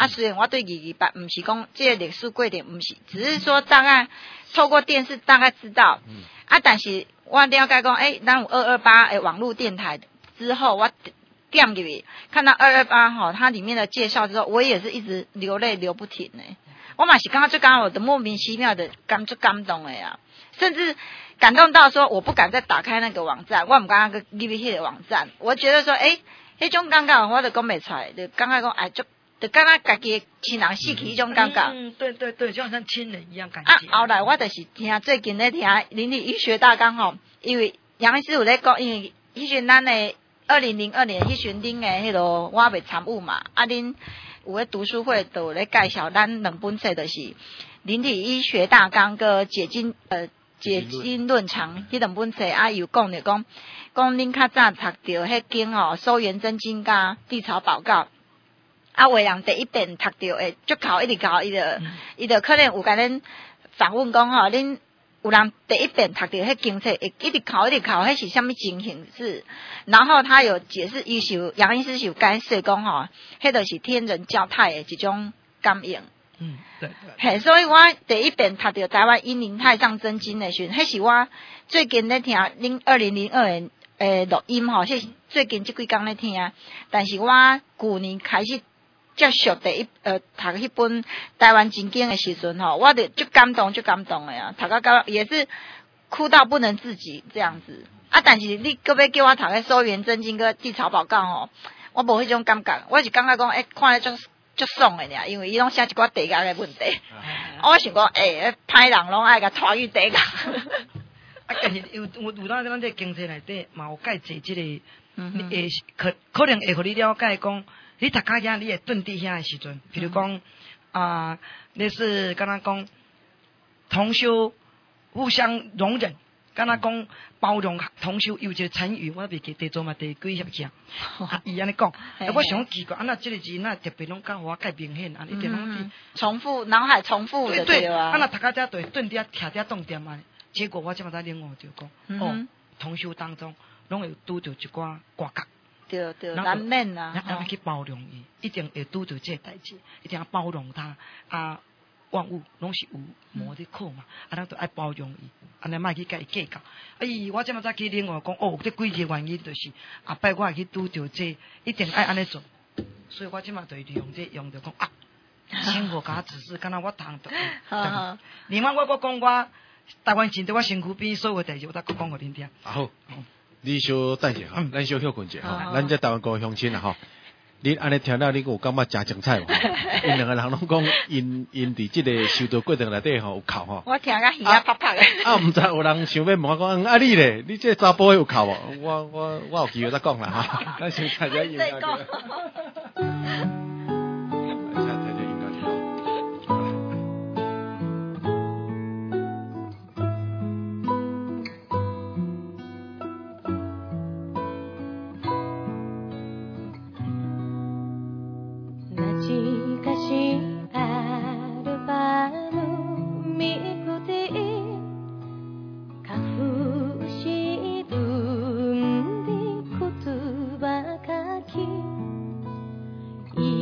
虽然我对228不是讲这个历史过程，不是，只是说大概透过电视大概知道。但是我了解讲，咱有228的网络电台之后，我点入去看到228吼，它里面的介绍之后，我也是一直流泪流不停的。我嘛是刚刚最刚好的莫名其妙的感动的呀，甚至感动到说我不敢再打开那个网站，我唔敢去入去迄个网站，我觉得说迄种感觉我就讲袂出来，就感觉讲就感觉家己亲人死去迄种感觉。 对，就好像亲人一样感觉。 后来我就是听最近咧听邻里医学大纲吼，因为杨医师有咧讲，因为迄阵咱的2002年迄阵恁的迄个我未参与嘛，恁有咧读书会都有咧介绍咱两本册，就是邻里医学大纲个解经论场迄两本册，有讲着讲恁较早读着迄经吼，收元真经甲地草报告。有的人第一遍读到会足考，一直考，伊就可能有甲恁访问讲吼，恁有人第一遍读到迄经册，会一直考，迄是啥物情形式？然后他有解释，杨医师有解释讲吼，迄就是天人交泰的一种感应。 对。 嘿，所以我第一遍读到台湾阴灵太上真经的时候，迄是我最近咧听恁2002年录音吼，是最近这几工咧听，但是我去年开始接触读迄本台湾真经的时阵吼，我就就感动的呀，读到也是哭到不能自己这样子。但是你搁要叫我读个收元真经个地草报告吼，我无迄种感觉，我是感觉讲看咧足爽的尔，因为伊拢写一寡地价的问题，我想讲歹人拢爱甲拖去地价。 但是有咱这个经济内底嘛有介济即个可能会互你了解讲。你读家遐，你会顿伫遐的时阵，比如讲你是敢若讲同修互相容忍，敢若讲包容同修，有一个成语我袂记地做嘛第几页讲，伊安尼讲，我想奇怪，那这个字那特别拢甲我介明显，一点拢是重复脑海重复的对啊。 那读家遮对顿伫遐徛伫重点啊，结果我即马在领悟着讲，同修当中拢会拄着一寡瓜葛。 对，难免啦。 咱去包容伊，一定会拄着这代志，一定要包容他。万物拢是有魔的苦嘛，咱都爱包容伊，安尼莫去甲伊计较。我即马再去领悟讲，这几个原因就是摆我会去拄着这，一定爱安尼做。所以我即马就利用这用着讲生活甲指示，敢若我通得。另外我讲我台湾真对我身躯边所有代志，我再讲互恁听。 好。你小等者吼，咱小休困者吼，咱这台湾各位乡亲啊吼，你安尼听了，你有感觉真精彩无？因两个人拢讲，因伫即个修道过程内底吼有哭吼。 我听甲耳仔啪啪的。 毋知有人想要问我讲，你咧，你这查甫有哭无？我有机会再讲啦吼，咱先睇下音乐。 い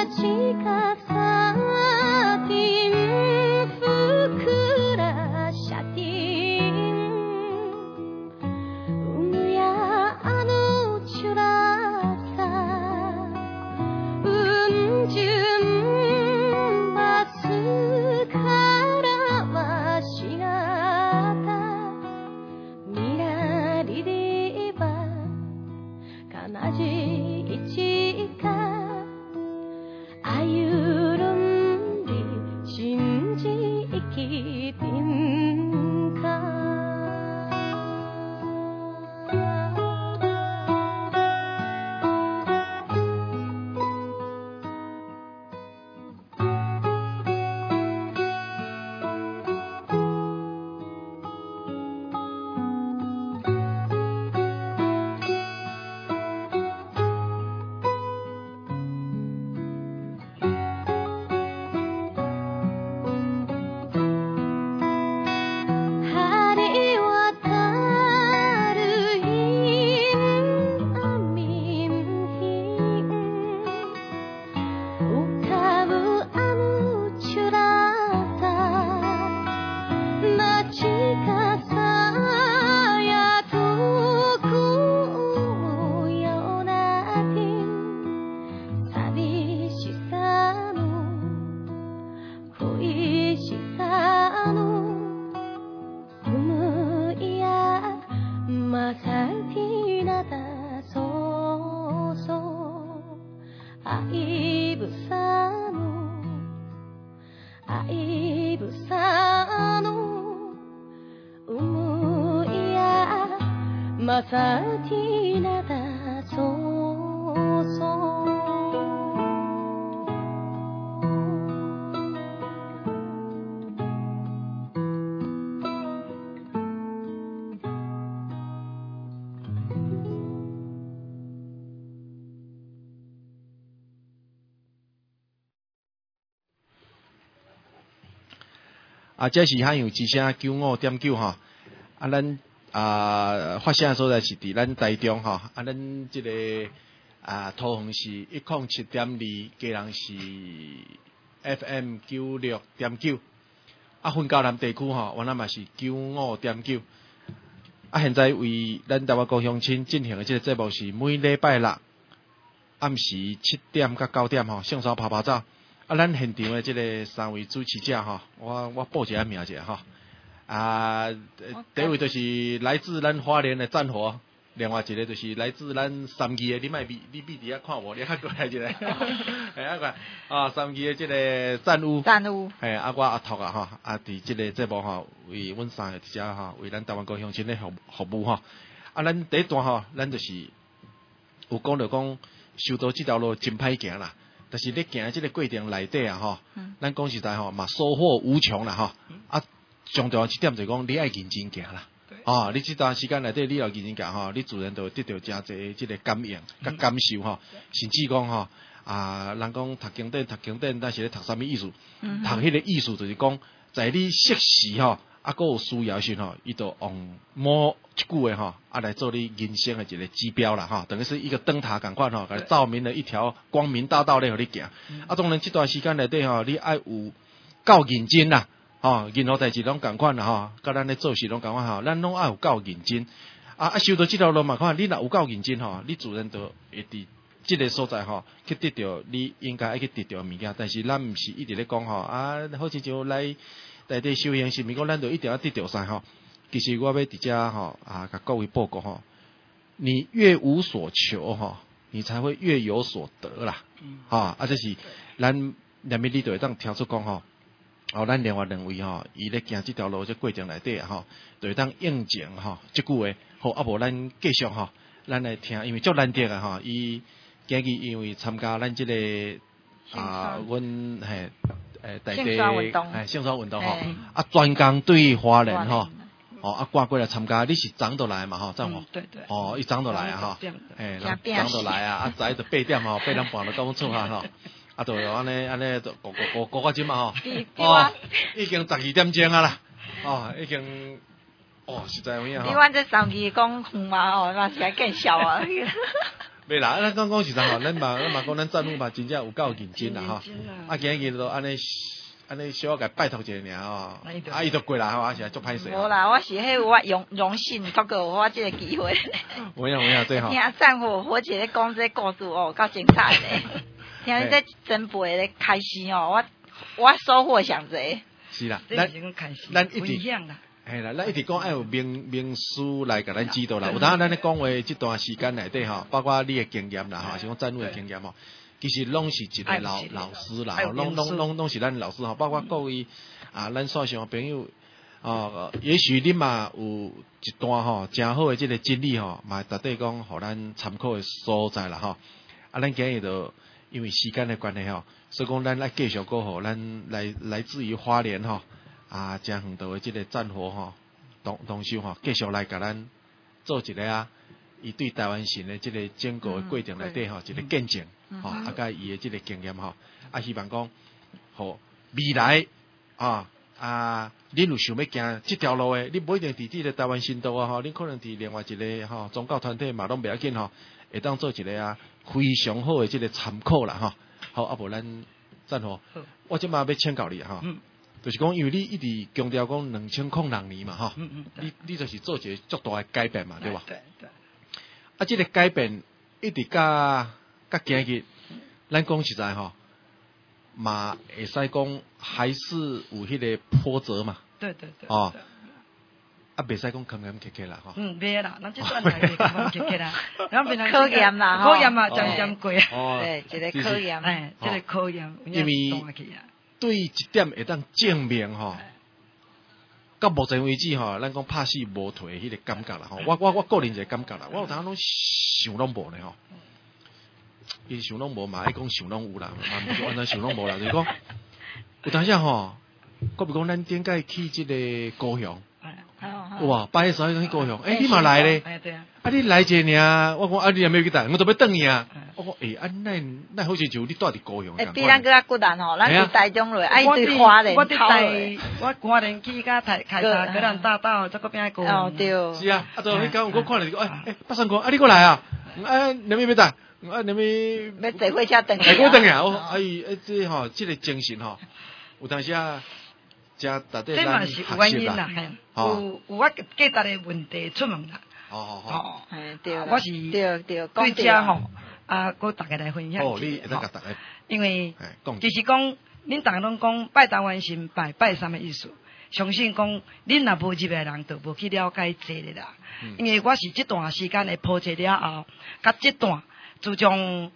这是汉阳之声95.9吼，咱发声所在是伫咱台中吼，咱这个桃园是107.2，基隆是 FM 96.9，分高南地区吼，原来嘛是95.9。现在为咱台湾高乡亲进行的这个节目是每礼拜六暗时7点到9点吼，上山跑跑走。咱现场的这个三位主持者吼，我报一下名者吼。第一位就是来自咱花莲的战火，另外一个就是来自咱三义的，你伫遐看我，你较过来一个，三义的这个战乌，我阿拓啊吼，伫这个节目吼，为阮三个伫遮吼，为咱台湾高乡亲咧服务吼。咱第一段吼，咱就是有讲到讲，修道这条路真歹行啦。但是咧行即个过程内底吼，咱讲实在吼，嘛收获无穷啦吼。上重要一点就是讲，你爱认真行啦。你这段时间内底，你要认真行吼，你自然就会得到真侪即个感应、甲感受吼。甚至讲吼，人讲读经典，但是咧读啥物意思？读迄个意思就是讲，在你适时吼，搁有需要时吼，伊就用某一句话吼，来做你人生的一个指标啦吼，等于是一个灯塔共款吼，给照明了一条光明大道咧，互你行。当然这段时间内底吼，你爱有够认真啦，任何代志拢共款啦吼，甲咱咧做事拢共款吼，咱拢爱有够认真。修到这条路嘛，看你若有够认真吼，你自然就会伫这个所在吼，去得到你应该爱去得到的物件。但是咱毋是一直咧讲吼，好像就来内底修行，是毋是讲咱就一定要得到啥吼？其实我要伫遮吼甲各位报告吼，你越无所求吼，你才会越有所得啦。这是咱连面你就会当听出讲吼，咱另外两位吼，伊咧行这条路这过程内底吼，就会当应证吼这句话。好，无咱继续吼，咱来听，因为足难得啊吼，伊今日因为参加咱这个阮大地性骚运动吼，专工对华人吼。挂过来参加，你是早倒来嘛吼，这样吼。 对对。 伊早倒来啊吼，早倒来啊，早就8点吼，8点半就到阮厝下吼，就安尼，过到今嘛吼，已经12点钟啊啦，已经，实在有影吼。 你阮这3期讲嘛吼，那是更少啊。 袂啦，咱讲实在吼，咱嘛讲咱战务嘛，真正有够认真啦吼。啊，今日都安尼小可拜托一下尔吼，啊，伊就过来吼，还是足歹势。 无啦，我是迄我荣幸，不过有我即个机会。 有影对吼。 听战火火姐咧讲这故事哦，够精彩咧。听你这真背咧开始哦，我收获上侪。 是啦， 咱一直嘿啦，咱一直讲爱有名师来甲咱指导啦。有当咱咧讲话这段时间内底吼，包括你的经验啦吼，是讲战务的经验吼，其实拢是一个老师啦，拢是咱老师吼，包括各位啊，咱线上朋友也许你嘛有一段吼真好的这个经历吼，嘛值得讲互咱参考的所在啦吼。啊，咱今日就因为时间的关系吼，所以讲咱来继续过吼，咱来自于花莲吼。啊，真远道的这个战火吼，同时吼，继续来甲咱做一个啊，伊对台湾省的这个整个的过程内底吼，一个见证吼，啊，甲伊的这个经验吼，啊，希望讲，吼未来恁有想要行这条路的，你不一定伫这个台湾新道啊吼，恁可能伫另外一个吼宗教团体嘛，拢袂要紧吼，会当做一个啊非常好的这个参考啦吼。好，啊无咱战火，我即马要请教你吼。就是讲，因为你一直强调讲2006年嘛，哈，你就是做一个足大的改变嘛，对吧？ 对。 啊，这个改变一直甲今日，咱讲实在哈，嘛会使讲还是有迄个波折嘛。 对。 哦。啊，袂使讲坑坑坷坷啦，哈。 袂啦，咱这段来坑坑坷坷啦，咱平常考验啦， 考验嘛，渐过。 对，一个考验， 这个考验， 因为。对一点会当证明吼，到目前为止吼，咱讲拍死无退迄个感觉啦吼。我个人一个感觉啦，我有当拢想拢无呢吼。伊想拢无嘛，爱讲想拢有啦，嘛毋是安怎想拢无啦，就是讲有当时吼，比如讲咱顶届去即个高雄，哇，八月12号去高雄，你嘛来咧？啊，你来者尔，我讲啊，你也没有去带，我都要等你啊。我讲那好像就你住伫高雄。 比咱更较骨力吼，咱伫台中落，啊，伊对花莲头诶。 我花莲去甲开查格兰大道，再个边高雄。 哦，对。 是啊，啊，就迄讲我看了，北上广，你过来啊？你们要带？你们要坐火车等。 坐火车啊！这吼，这个精神吼，有当时啊，真值得咱学习啦。 有我价值的问题出问啦。 哦， 对，我是对， 对遮吼，我大家来分享。 你会当甲大家， 因为其实讲，恁大家拢讲拜台湾神拜什么意思？相信讲，恁若无入的人，就无去了解这个啦。因为我是这段时间的铺设了后，甲这段自从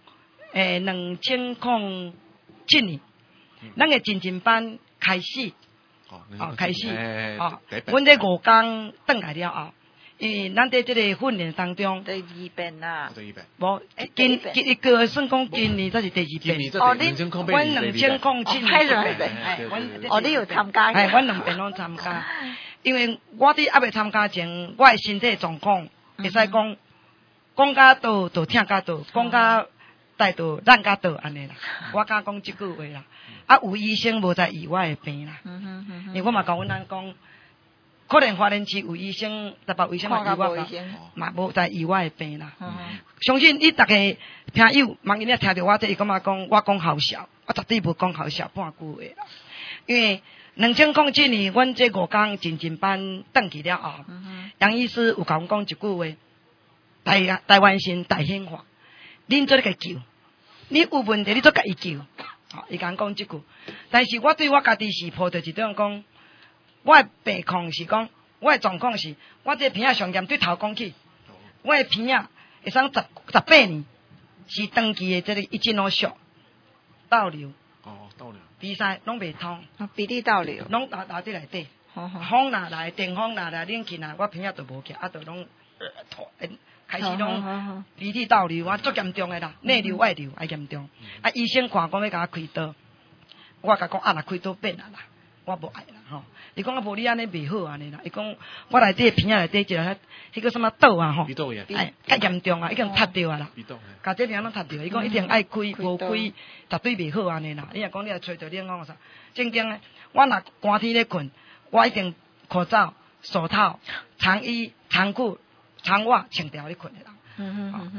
2007年，咱的精进班开始，开始，阮这5天转来了后。因为咱在这个训练当中， 第二遍啦， 无今个算讲今年才是第2遍。 哦， 阮2007年开始， 你有参加？ 阮2遍拢参加。因为我伫还未参加前，我的身体状况会使讲到倒就听到倒，讲到带倒咱到倒安尼啦。我敢讲这句话啦。啊，有医生无在意我的病啦。因为我嘛甲阮人讲。可能花莲市有医生，台北卫生嘛医我嘛无在医我的病啦。相信你大家朋友，万一你听到我这，伊感觉讲我讲好笑，我绝对无讲好笑半句话啦。因为2007年，阮这5天精进班转去了后，杨医师有甲阮讲一句话：台湾神大显化，恁做咧个救，你有问题你做甲伊救。伊甲阮讲这句，但是我对我家己是抱着一种讲。我的病况是讲，我的状况是，我这鼻仔上严对头讲起，我的鼻仔会生18年，是长期的这个一进血倒流， 倒流， 鼻塞拢袂通， 鼻涕倒流， 拢打伫内底，风若来，电风若来，冷气来，我鼻仔就无起，就拢开始拢鼻涕倒流，足严重的啦，内流外流还严重，医生看讲要甲我开刀，我甲讲若开刀变啦。我无爱啦吼，伊讲无你安尼袂好安尼啦。伊讲我内底鼻仔内底一个迄个什么痘啊吼，较严重啊，已经塌掉啊啦。甲这边拢塌掉，伊讲一定爱开，无开绝对袂好安尼啦。伊若讲你来找着恁讲啥？正经诶，我若寒天咧困，我一定口罩、手套、长衣、长裤、长袜穿条咧困诶啦。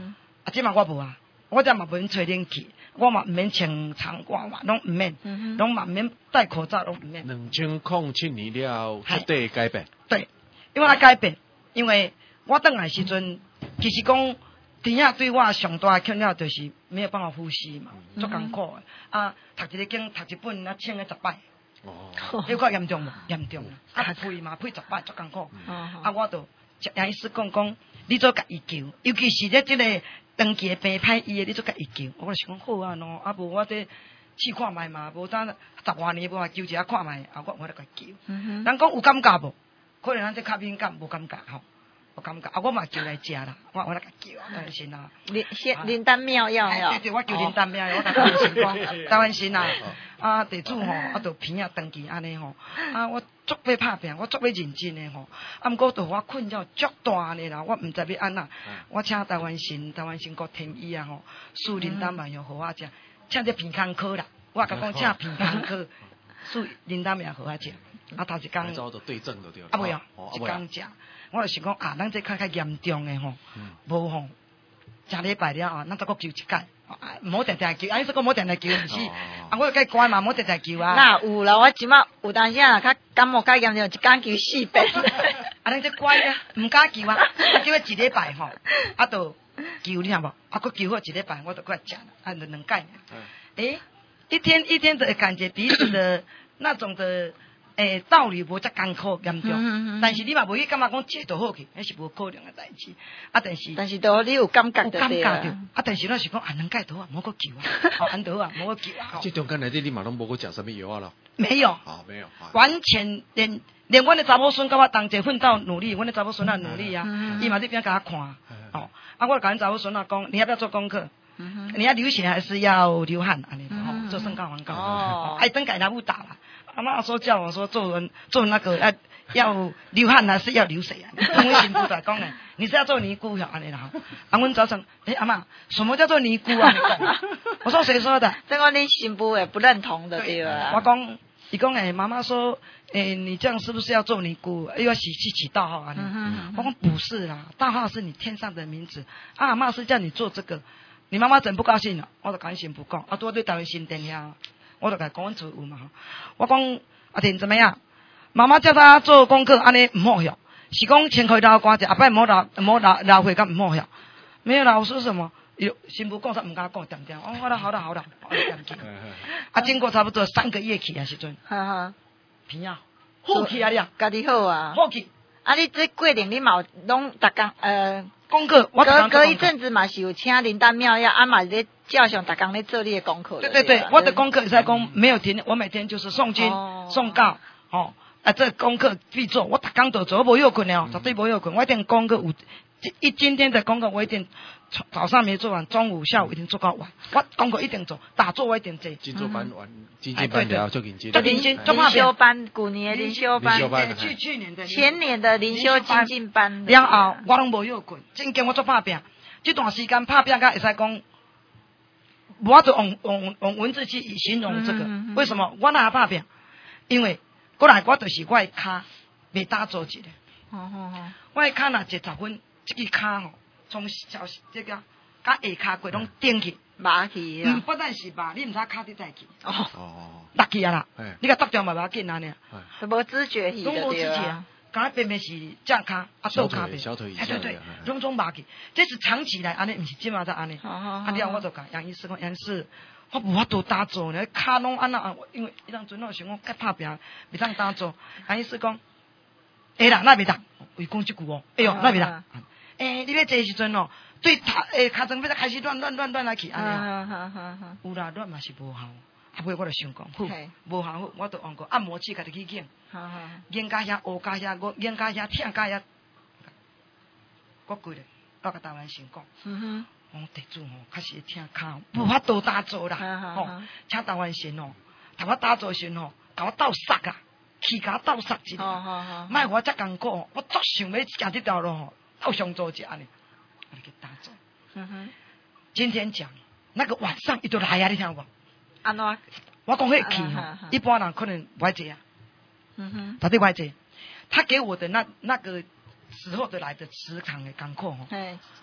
即嘛我无啊，我这嘛无免吹冷气，我嘛毋免穿长褂嘛，拢毋免，拢嘛毋免戴口罩，拢毋免。 2007年了，彻底改变。 对，因为改变，因为我倒来时阵，其实讲天下对我上大困扰就是没有办法呼吸嘛，足艰苦的。啊，读一个经，读一本，啊，请个10摆。哦，你看严重无？严重啊！啊，配嘛配10摆，足艰苦。啊，我就杨医师讲，你做甲医求，尤其是咧即个长期的病歹医的，你做甲医求。我就想好啊喏，啊无我这试看卖嘛，无当10多年无求一下看卖，啊我就甲求。人讲有感觉无？可能咱这较敏感，无感觉吼。我感觉啊，我嘛叫来食啦，我来甲叫啊，台湾参啊， 灵丹妙药哟， 对，我叫灵丹妙药，我甲台湾参讲，台湾参啊，啊地主吼，啊着片啊长期安尼吼，啊我足要拍拼，我足要认真的吼，啊毋过着我困扰足大呢啦，我毋知要安怎，我请台湾参国天医啊吼，输灵丹妙药互我食，请这鼻康科啦，我甲讲请鼻康科，输灵丹妙药互我食，啊头一工， 早就对症就对了， 啊袂哦，一工食。我就想讲啊，咱这较严重的吼，无吼，一礼拜了啊，咱再搁求一届，唔好定定求，啊，你说讲唔好定定求，毋是，啊，我就该乖嘛，唔好定定求啊。 那有啦，我即马有当时啊，较感冒较严重，一工求4遍。 啊，咱这乖啊，唔敢求啊，啊，叫佢1礼拜吼，啊，就求你听无，啊，佮求好1礼拜，我就过来食啦，啊，就2届。诶，一天的感觉彼此的那种的。道理无遮艰苦严重，但是你嘛无去感觉讲这就好去，迄是无可能的代志。啊，但是都你有感觉着，啊，但是咱是讲啊，2届倒啊，莫搁求啊，安倒啊，莫搁求啊。 这中间内底你嘛拢无搁食什么药啊咯？ 没有， 没有， 完全连阮的查某孙甲我同齐奋斗努力，阮的查某孙也努力啊，伊嘛这边甲我看，哦，啊，我甲阮查某孙啊讲，你要不要做功课？你要流血还是要流汗？安尼吼，做身高环高，哦，爱等改他不打了。阿妈说叫我说做那个要流汗还是要流水啊？阮媳妇在讲呢，你是要做尼姑呀？安尼啦。啊，阮早上，阿妈，什么叫做尼姑啊？我说谁说的？ 这个你媳妇也不认同的对吧？ 我讲，伊讲妈妈说，你这样是不是要做尼姑？又要起道号啊？我讲不是啦，道号是你天上的名字。啊，阿妈是叫你做这个，你妈妈真不高兴了，我就跟媳妇讲，啊，多对台湾新店呀。我就甲讲阮做有嘛，我讲阿婷怎么样？妈妈叫他做功课，安尼唔好晓，是讲先开刀关者，阿爸唔好老会咁唔好晓。没有老师什么，有新妇讲啥唔敢讲，点点。好了，啊，经过差不多3个月去啊时阵，片啊，好去啊你啊， 家己好啊， 好去。 啊，你这过程你嘛拢逐工功课，我隔一阵子嘛是有请灵丹妙药，啊嘛咧照常逐工咧做你的功课。 对，我的功课是在讲没有停，我每天就是诵经、诵告，哦，啊，这功课必做，我逐工都做，我无休困的哦，绝对无休困。我一定功课有，今天的功课我一定早上没做完，中午、下午一定做到完。我功课一定做，打坐我一定做。 进做班完，进班了就认真。 就认真， 灵修班，古年的灵修班， 去年的、 前年的灵修精进班。 然后我拢无休困，真经我做拍拼，这段时间拍拼，甲会使讲。我就用文字去形容这个，为什么我哪拍拼？因为过来我就是我的骹未打坐一个，我的骹若10分，这个骹吼从小这个甲下骹骨拢顶去， 麻去啊！不但是麻，你唔知骹伫在去，落去啊啦！你甲搭掉嘛无要紧啊呢， 无知觉去的对啊。 刚偏偏是正骹啊，倒骹边，对，拢总麻去，这是长期来安尼，唔是即马才安尼。啊，了我就讲杨医师讲，杨医师，我无法度打坐呢，骹拢安那，因为迄当阵我想讲该拍拼，袂当打坐。杨医师讲，会啦，那袂当，为讲即句哦，哎哟，那袂当。你要坐时阵哦，对骹床要开始乱来去，安尼。有啦，乱嘛是无效。啊，尾我就想讲，好，无效好，我就用个按摩器，家己去拣，拣甲遐，学甲遐，我拣甲遐，听甲遐，我跪咧，我甲台湾先讲，我地主吼，开始听骹，无法度打坐啦，吼，请台湾先吼，同我打坐先吼，甲我斗杀啊，去甲我斗杀一下，莫我遮艰苦，我足想要行这条路吼，斗上做者安尼，我去打坐。今天讲那个晚上伊就来啊，你听无？ 安怎？ 我讲迄气吼，一般人可能不爱坐啊，绝对不爱坐。他给我的那个时候的来的时长的艰苦吼，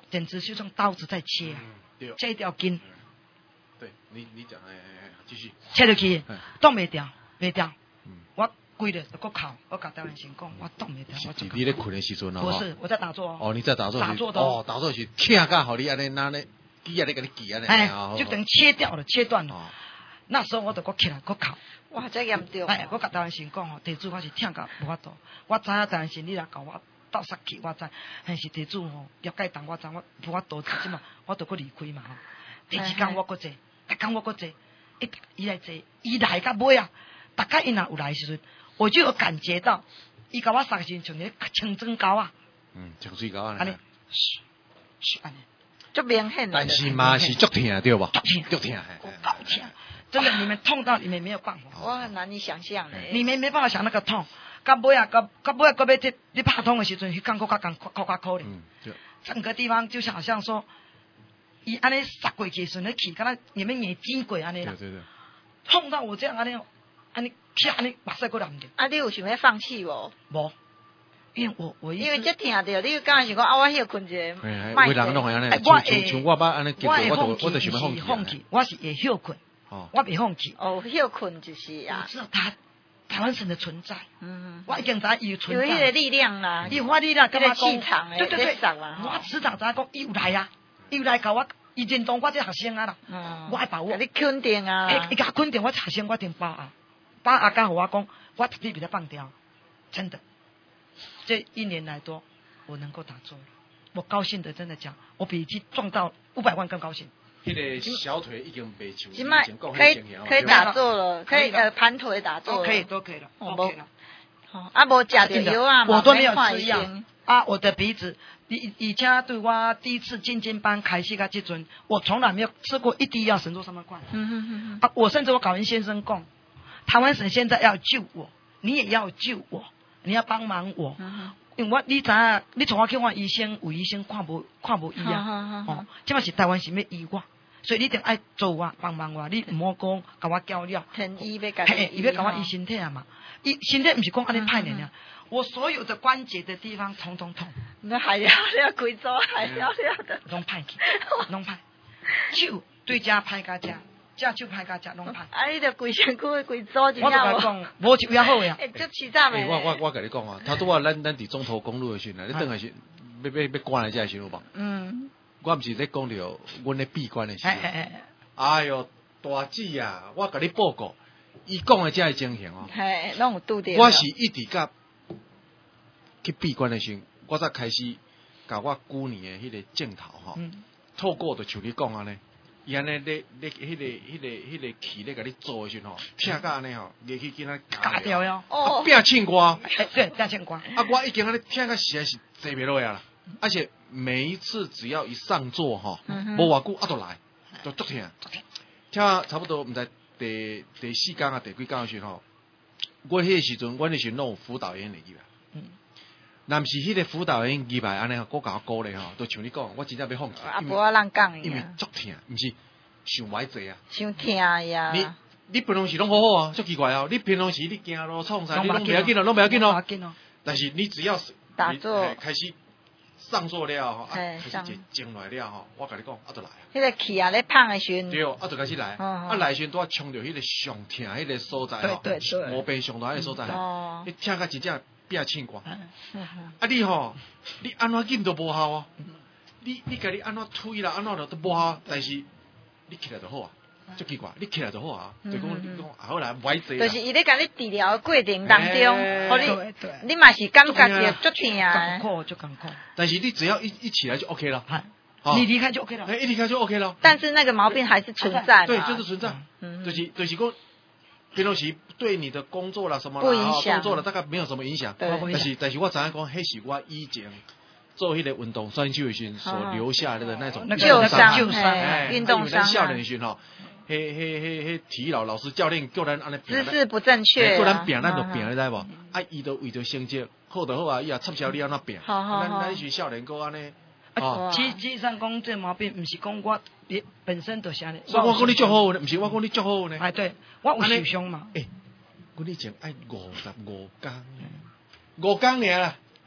简直就像刀子在切啊，切一条筋。 对，你讲，继续。 切落去，挡袂掉，袂掉。我规日就搁哭，我甲台湾先讲，我挡袂掉。 是你咧困的时阵不是，我在打坐。 哦，你在打坐。 打坐的。 哦，打坐是痛甲，互你安尼那咧，记啊咧，给你记啊咧。 就等于切掉了，切断了。那时候我就搁起来，搁哭。 哇，这严重。 我甲台湾先讲吼，地主我是痛甲无法度。我知影台湾先你来甲我斗杀去，我知，但是地主吼了解当我知，我无法度即嘛，我就搁离开嘛吼。第二天我搁坐，逐天我搁坐，伊来坐，伊来甲尾啊，大概伊若有来的时阵，我就有感觉到，伊甲我杀时像个清水沟啊。 清水沟啊。 安尼，安尼， 足明显。 但是嘛是足痛对吧？足痛， 够痛。真的，你们痛到你们没有办法。 我很难以想象嘞。 你们没办法想那个痛，到尾啊，到尾要你拍痛的时阵，迄感觉较可怜。整个地方就好像说，伊安尼杀过去，顺着去，敢若你们眼睛过安尼啦。 对。 痛到我这样安尼起安尼，目屎过流着。 你有想要放弃无？ 无，因为我因为这痛着，你刚才想讲我休困一下， 有人弄安尼，像我捌安尼结果，我就想要放弃，我是会休困。我袂放弃。 休困就是啊。 我知道台湾神的存在。我已经知伊有存在。 有迄个力量啦。 伊有力量， 跟我讲。对。 我知道知讲伊有来啊，伊有来甲我，伊认同我这学生啊啦。我爱把握。 你肯定啊。 伊甲肯定我学生，我定把握。把握甲互我讲，我特别比他放掉，真的。这1年来多，我能够打坐了，我高兴的真的讲，我比去赚到500万更高兴。 迄个小腿已经被抽， 可以打坐了，可以盘腿打坐了， 都可以了，OK 了。 无食着药啊， 我都没有吃药啊。我的鼻子，以前对我第一次进京班开始到这阵，我从来没有吃过一滴药，省做3万块。我甚至我搞跟先生讲，台湾省现在要救我，你也要救我，你要帮忙我。因为你知影，你从我去看医生，有医生看无医啊。即摆是台湾是要医我。所以你一定爱做我，帮忙我，你唔好讲，甲我交了。 伊要甲我医身体啊嘛，伊身体唔是讲安尼歹呢呀，我所有的关节的地方统统痛。 那还了贵州还了的。 拢歹去，拢歹。手对家歹甲遮，遮手歹甲遮拢歹。 你着规身躯贵州就我就甲讲，无就比较好呀。 足气炸的。 我甲你讲啊，他拄啊，咱伫中投公路的时阵，你等下是要关来遮时有无？我毋是咧讲着阮咧闭关的时候，哎哟，大姐啊，我甲你报告，伊讲的这个情形哦， 拢有拄着。 我是一直甲去闭关的时候，我才开始甲我旧年的迄个镜头吼，透过就像你讲安尼，伊安尼咧迄个气咧甲你做的时候，听甲安尼吼，入去囡仔夹掉哟， 变凊瓜， 对，变凊瓜。 我已经安尼听甲实在是坐袂落啊啦。而且每一次只要一上座哈，无偌久就来，就足痛。听差不多毋知第4天啊，第几天的时候，我迄个时阵，阮那时弄辅导员入来。若毋是迄个辅导员入来安尼吼，甲我鼓励吼，就像你讲，我真正要放弃。 无我人讲因为足痛，毋是想歪济啊。 想痛呀。 你平常时拢好好啊，足奇怪哦。你平常时你行路创啥，你拢袂要紧咯，拢袂要紧咯。但是你只要打坐开始。上座了吼，开始静来了吼，我甲你讲，就来啊。 迄个气啊，咧胖的时阵， 对，就开始来，来时阵拄啊冲着迄个上痛迄个所在吼，毛病上大迄个所在，你听甲真正变凊瓜。你吼，你安怎紧都无效哦，你家己安怎推啦，安怎都无效，但是你起来就好啊。足奇怪，你起来就好啊，就讲好来歪济。 就是伊咧甲你治疗的过程当中，互你嘛是感觉着足痛啊， 就艰苦。 但是你只要一起来就 OK 了， 你离开就 OK 了， 一离开就 OK 了。 但是那个毛病还是存在， 对，就是存在，就是讲，平常时对你的工作啦什么不影响， 工作了大概没有什么影响，但是我知影讲，迄是我以前做迄个运动选手的时所留下来的那种旧伤， 运动伤。少年时吼。迄体育老师教练叫咱安尼姿势不正确， 叫咱拼，咱就拼，你知无？伊都为着成绩好就好啊，伊也插销你安怎拼？咱是少年哥安尼。 其实上讲这毛病，毋是讲我本身就是安尼。 所以我讲你足好呢，毋是我讲你足好呢。 对，我有受伤嘛。 阮以前爱55天，5天尔啦。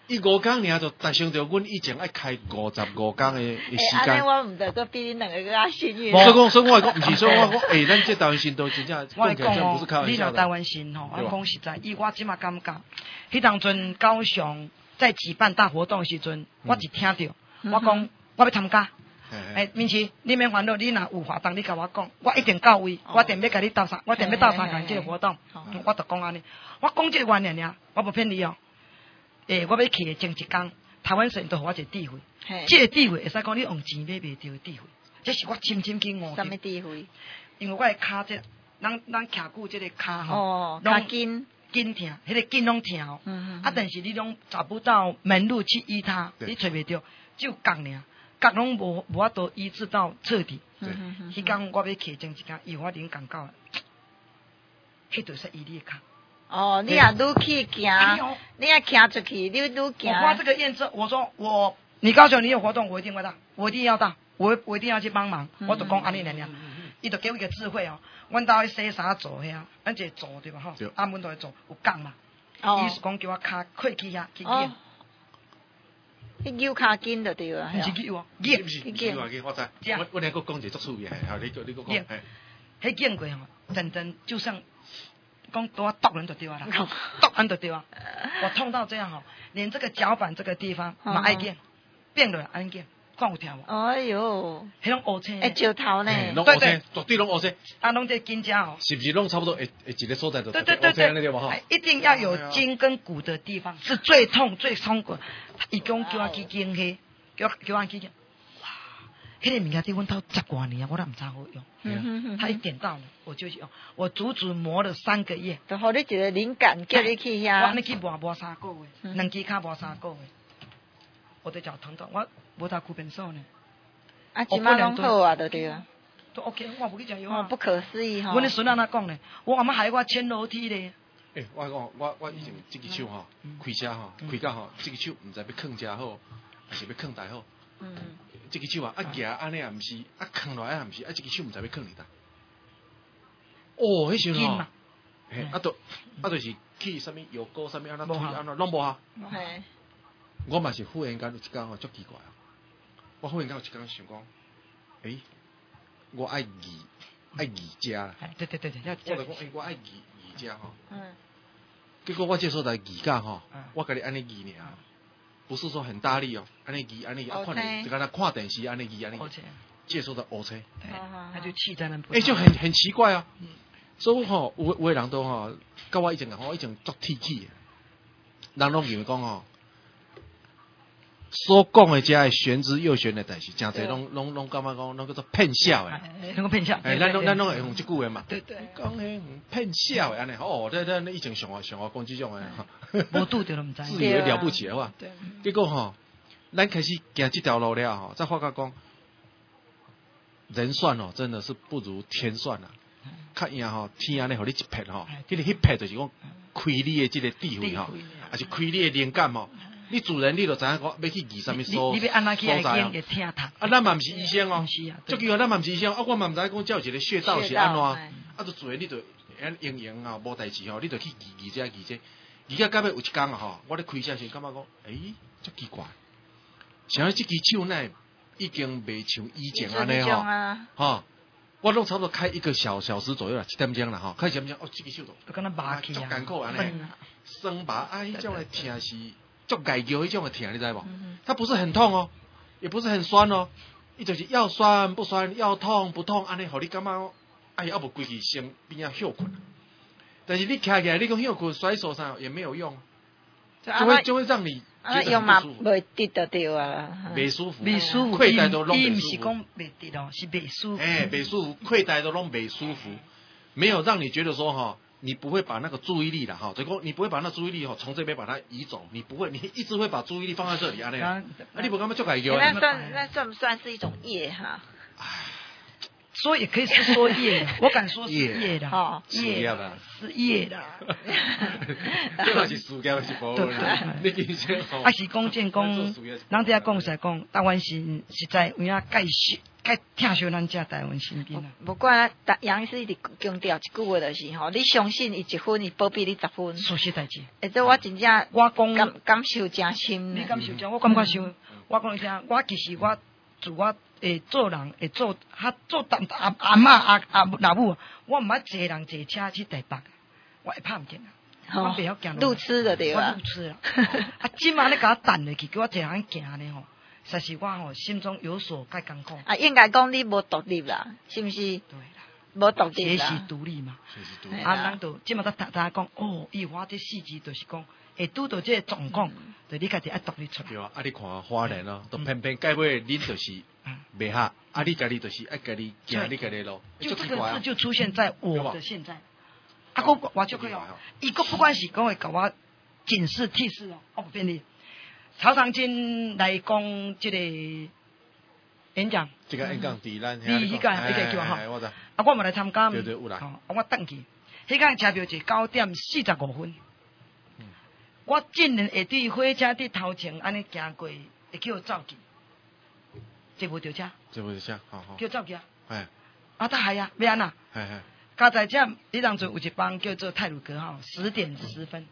伊5工尔就达成着阮以前爱开55工的时安尼间。 我毋得个比你两个较幸运。 所以我讲，毋是，所以我讲，咱这台湾新都真正我来讲不是开哦， 玩笑的。 你若台湾新吼，我讲实在，以我即马感觉，迄当阵高雄在举办大活动的时阵，我一听到，我讲我要参加。明奇，你免烦恼，你若有活动，你甲我讲，我一定到位，我一定要甲你斗相，我一定要斗相共即个活动，我就讲安尼。我讲这个原因尔，我无骗你哦。我要去的前一工，台湾省都互我一个智慧，这个智慧会使讲你用钱买袂着的智慧，这是我深深去悟。 什么智慧？ 因为我的骹这，咱徛久这个骹吼， 骹筋筋疼，迄个筋拢疼哦。但是你拢找不到门路去医它，你找袂着，只有角尔，角拢无法度医治到彻底。迄工我要去前一工，伊我恁讲到，迄就是医你的骹。 哦，你也愈去行，你也行出去，你愈行。 我花这个验证，我说你高雄你有活动，我一定会到，我一定要到，我一定要去帮忙。我就讲安尼娘娘，伊就给我一个智慧哦。阮兜去洗衫做遐，咱一个做对吧？吼，阿门都会做，有杠嘛。伊是讲叫我骹跪去遐去验。 你扭骹筋就对啊。 毋是扭哦，验。 不是，我知。我来个讲一个足趣嘅，你讲。 验，迄验过吼，真就像。讲多剁人就对啊啦，剁人就对啊。我痛到这样吼，连这个脚板这个地方嘛爱见，变了安见，看有听无？ 哎哟， 迄种乌青， 会石头呢？ 对，绝对拢乌青。 啊，拢这筋架吼， 是不是拢差不多？一个所在就对，一定要有筋跟骨的地方是最痛最痛苦。伊讲叫我去验迄，叫我去验。迄个物件对阮头10多年，我都唔知好用。他一点到了，我就用。我足足磨了3个月。 就互你一个灵感，叫你去遐。 我安尼去磨3个月，两支骹磨3个月。我的脚疼到，我无打骨盆手呢。 啊，即马拢好啊，对对啊。 都 OK， 我无去食药啊。 不可思议哈！ 阮的孙仔讲呢，我阿妈害我牵楼梯咧。 我讲，我以前这只手吼，开车吼，开到吼，这只手唔知要囥遮好，还是要囥台好。这个手啊，行安尼也毋是，囥落来也毋是，这个手毋知要囥里搭。迄时候吼，就是去什么药膏什么安那推安那拢无效。我嘛是忽然间有一天吼，足奇怪啊！我忽然间有一天想讲，我爱义家啦。 对， 我就讲，我爱义家吼。结果我这所在义家吼，我甲你安尼义尔。不是说很大力哦，安尼移，看你，就跟他看电视安尼移，接受的乌车， 他就气在那。 就很奇怪啊。所以吼，有的人都吼，甲我以前我以前足铁气，人拢认为讲吼，所讲的遮玄之又玄的代志，真侪拢感觉讲，拢叫做骗笑的。 那个骗笑。 咱拢会用这句话嘛。 对。 讲迄骗笑的安尼，咱以前上话讲这种的。 无拄着都唔知。 自以为了不起的话，结果吼，咱开始行这条路了吼，再发觉讲，人算哦，真的是不如天算啦。较赢吼，天安尼互你一撇吼，迄撇就是讲开你的这个智慧吼，还是开你的灵感吼。你自然你就知影讲要去移什么所在啊？咱嘛毋是医生哦，足奇怪，咱嘛毋是医生啊，我嘛毋知讲叫一个穴道是安怎，啊，就自然你就用啊，无代志吼，你就去移这。而且到尾有一天啊吼，我咧开车时感觉讲，足奇怪，像这支手呢已经袂像以前安尼吼，我拢差不多开1个小时左右啦，7点钟啦吼，开7点钟，这支手都敢若麻起啊， 足艰苦安尼，酸麻迄种的疼是足碍叫迄种的疼，你知无？它不是很痛哦，也不是很酸哦，伊就是要酸不酸，要痛不痛，安尼互你感觉，啊无规气身边啊休困。但是你徛起来，你讲休困甩手上也没有用，就会让你觉得很不舒服。 袂得就对啊， 袂舒服， 袂舒服， 溃带都拢袂舒服。 是讲袂得哦，是袂舒服。 袂舒服，溃带都拢袂舒服，没有让你觉得说哈，你不会把那个注意力啦哈，就讲你不会把那注意力哈从这边把它移走，你不会，你一直会把注意力放在这里啊那样。你不干嘛就改叫？ 那算不算是一种业哈？ 说也可以是说业，我敢说是业的， 业的， 是业的。 这嘛是事业是无啦。你其实啊是讲正讲，人家讲实讲，台湾是实在有影介该疼惜咱遮台湾新兵啊。 不管杨医师一直强调一句话就是吼，你相信伊1分，伊保庇你10分。 说实代志， 而且我真正我讲感受真深。 你感受真，我感觉伤。我讲你听，我其实我自我会做人，会做做阿嬷阿母，我毋捌坐人坐车去台北，我会拍毋见啊。我袂晓行路痴的对吧？ 我路痴啦。啊，即马咧甲我等落去，叫我一个人行咧吼，实是我吼心中有所介艰苦。 啊，应该讲你无独立啦，是毋是？ 对啦， 无独立啦。 学习独立嘛。 学习独立。 啊，咱就即马才知影讲，哦，伊我这4字就是讲，会拄到这个状况，就你家己爱独立出来。 对啊，你看花莲咯，都偏偏改尾恁就是袂合，啊，你家己就是爱家己行你家己路， 就这个字就出现在我的现在。啊，我就可以哦，伊个不管是讲会甲我警示提示哦，我不便利。曹长金来讲这个演讲， 这个演讲伫咱第一个叫哈， 啊， 我嘛来参加， 对有啦， 我等去，迄天车票是9:45分，我竟然会对火车伫头前安尼行过，会叫走去，坐无着车，叫走去啊，啊，他系啊，要安那？加在这，你当初有一班叫做太鲁阁号，10:10分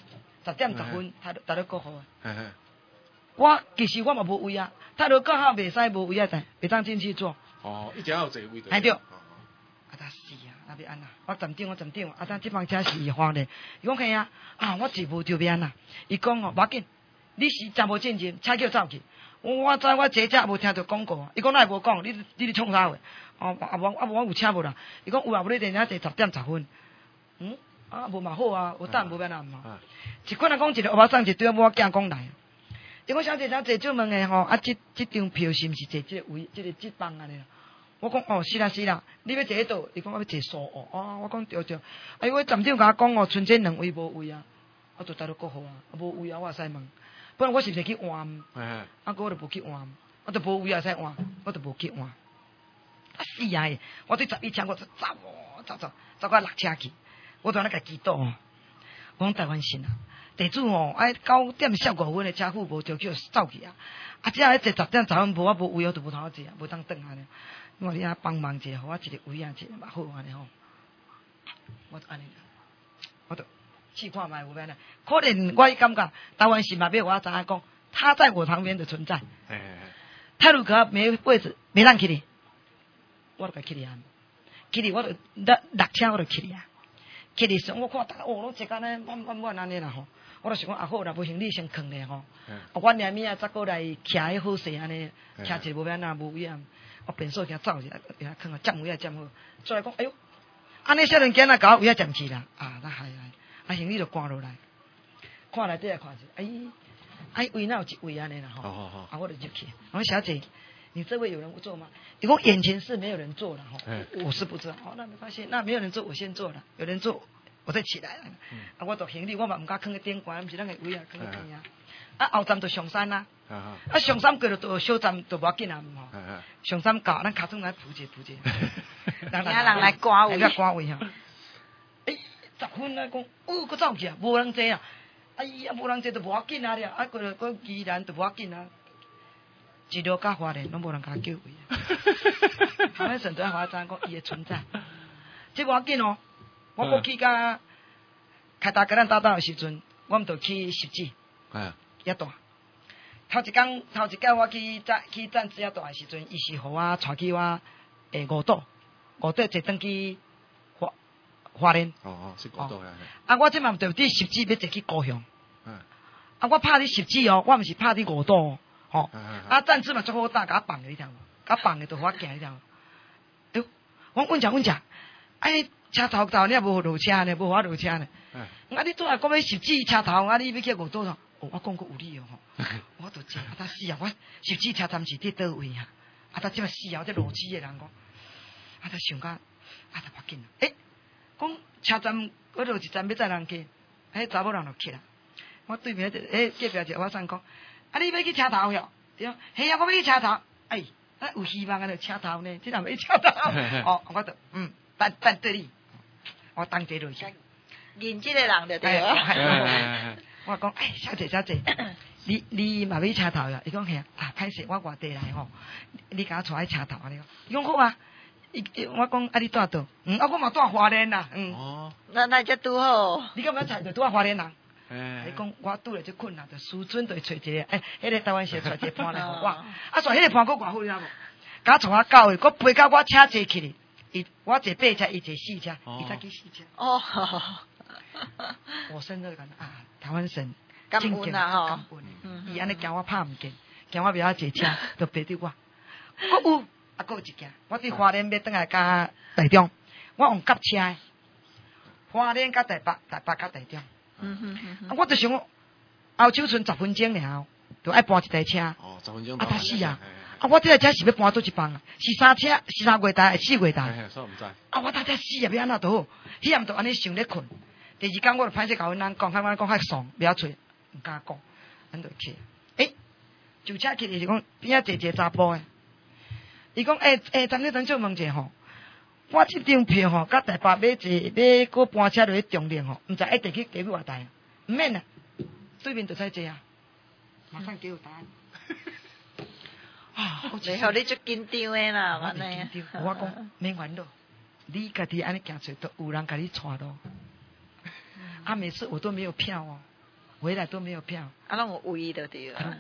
，10:10分，他大家过好啊。我其实我嘛无位啊，太鲁阁号袂使无位啊，袂当进去坐。 哦，一定要有一个位的。 哎对。啊，他是啊，那要安那？我站长，啊，但这班车是花的。伊讲嘿啊，啊，我坐无就要安那？伊讲哦，无要紧，你是真无正经，车叫走去。我知我坐车无听到广告啊。伊讲那无讲，你咧创啥话？哦，我有车无啦？伊讲有啊，无你电车坐10:10分。啊，无嘛好啊，有等无变啊嘛。一款人讲一个乌巴桑一堆我囝讲来。伊讲小姐姐坐做问诶吼，啊，这张票是毋是坐这个位，这帮安尼啦？我讲哦，是啦，你要坐喺倒？伊讲我要坐苏哦，哦，我讲对。哎，我站长甲我讲哦，剩这2位无位啊，我就带到国好啊，无位啊，我使问，不然我是毋是去换？啊，我就无去换，我就无位啊，使换，我就无去换。啊是啊，我对11车我就走到6车去，我就安尼甲祈祷哦，我讲台湾神啊。地主哦，爱9:15分的车夫无就叫走去啊！啊，只要坐10:10分无我无位，我就无通坐啊，无当转安尼。我说你啊帮忙一下，互我一个位啊，一个嘛好安尼吼。我就安尼，我就试看卖有变呢。可能我感觉台湾是嘛要我知影讲，他在我旁边的存在。太鲁阁没位置，没让去哩，我就去哩啊，去哩我就6车我就去哩啊。去哩时我看大家哦，拢坐安尼慢安尼啦吼。我就想讲啊好啦，无行李先囥咧吼。我两面啊再过来徛迄好势安尼，徛一无变啊无位啊。我变数惊走一下，囥啊占位啊占好。再来讲，哎哟，安尼少年囝啊，搞位啊占去啦。啊，那系，啊行李就赶落来，看内底来看者，哎位哪有一位安尼啦吼。啊我就入去，我说小姐，你这位有人坐吗？伊讲眼前是没有人坐了吼，我是不知道。哦，那没关系，那没有人坐我先坐了，有人坐。我再起来，啊！我做行李，我嘛唔敢囥去顶悬，毋是咱个位啊，囥去边啊。啊，后站就上山啦，啊，上山过了到小站就无要紧啊，吼。上山到，咱脚踮来扶者， 人来赶位， 赶位哈。10分来讲，佫走去啊，无人坐啊，哎呀，无人坐就无要紧啊，啊，过了佫依然就无要紧啊。一路到花莲，拢无人甲叫位啊。他们省得互我知影讲伊的存在，这无要紧哦。我过去甲开大甲咱搭档的时阵，我们就去十指，遐大。头一届我去站子遐大的时阵，伊是互我带去我五岛坐转去花莲。 是五岛啊，我即嘛就伫十指要坐去高雄。啊，我拍伫十指哦，我毋是拍伫五岛哦。吼，啊，站子嘛足好搭，甲我放你听，甲放的就互我行一条。哎呦，我稳正，哎。车头你也无落车呢，无我落车呢。啊，你拄来讲要十指车头，啊，你要去五岛咯？哦，我讲过有理哦吼。我就知，啊，他死啊！我十指车站是伫倒位啊？啊，他即摆死啊！这路痴的人讲，啊，他想讲，啊，他要紧啊！讲车站嗰度一站要载人去，查某人就去啦。我对面隔壁一个我生讲，啊，你要去车头哟？对，嘿啊，我要去车头。有希望啊！就车头呢，这人要车头。哦，我就等对你。我当这落去， 认这个人就对了。 我讲，小姐， 你嘛要车头呀？伊讲嘿啊，歹势，我外地来吼，你甲我带去车头安尼。伊讲好啊，我讲啊，你住倒？啊，我嘛住花莲啦。 哦， 那才拄好。 你敢要猜着拄啊花莲人？ 哎， 伊讲我拄着这困难，就思春就找一个，迄个台湾社找一个伴来互我。啊，煞迄个伴佫偌好，你知无？甲我带我到的，佫陪到我车坐起哩。我坐八车，伊坐四车，伊才去四车。 哦， 我深刻感觉啊，台湾省感恩啊吼， 感恩。伊安尼惊我拍毋见，惊我袂晓坐车，就陪着我。我有，啊，佫有一件，我伫花莲要转来甲台中，我用夹车的，花莲甲台北，台北甲台中。啊，我就想讲，后手剩10分钟尔，就爱搬一台车。 哦，10分钟。 啊，他死啊！啊，我这台车是要搬倒一帮啊？是3月台，4月台？ 所以毋知。 啊，我大家死啊！要安怎都好，迄暗都安尼想咧困。第二天我就歹势甲阮人讲，阮讲较爽，不晓吹，毋敢讲，咱就去。就车去就是讲边仔坐一个查甫诶，伊讲张少问者吼，我这张票吼，甲台北要搁搬车落去中坜吼，毋知一直去隔壁外台，毋免啦，对面就使坐啊，马上给我答案。啊， 袂互你足紧张诶啦， 我紧张，我讲免烦恼，你家己安尼行出，都有人甲你带咯。啊，每次我都没有票哦，回来都没有票。 啊，拢有位就对了。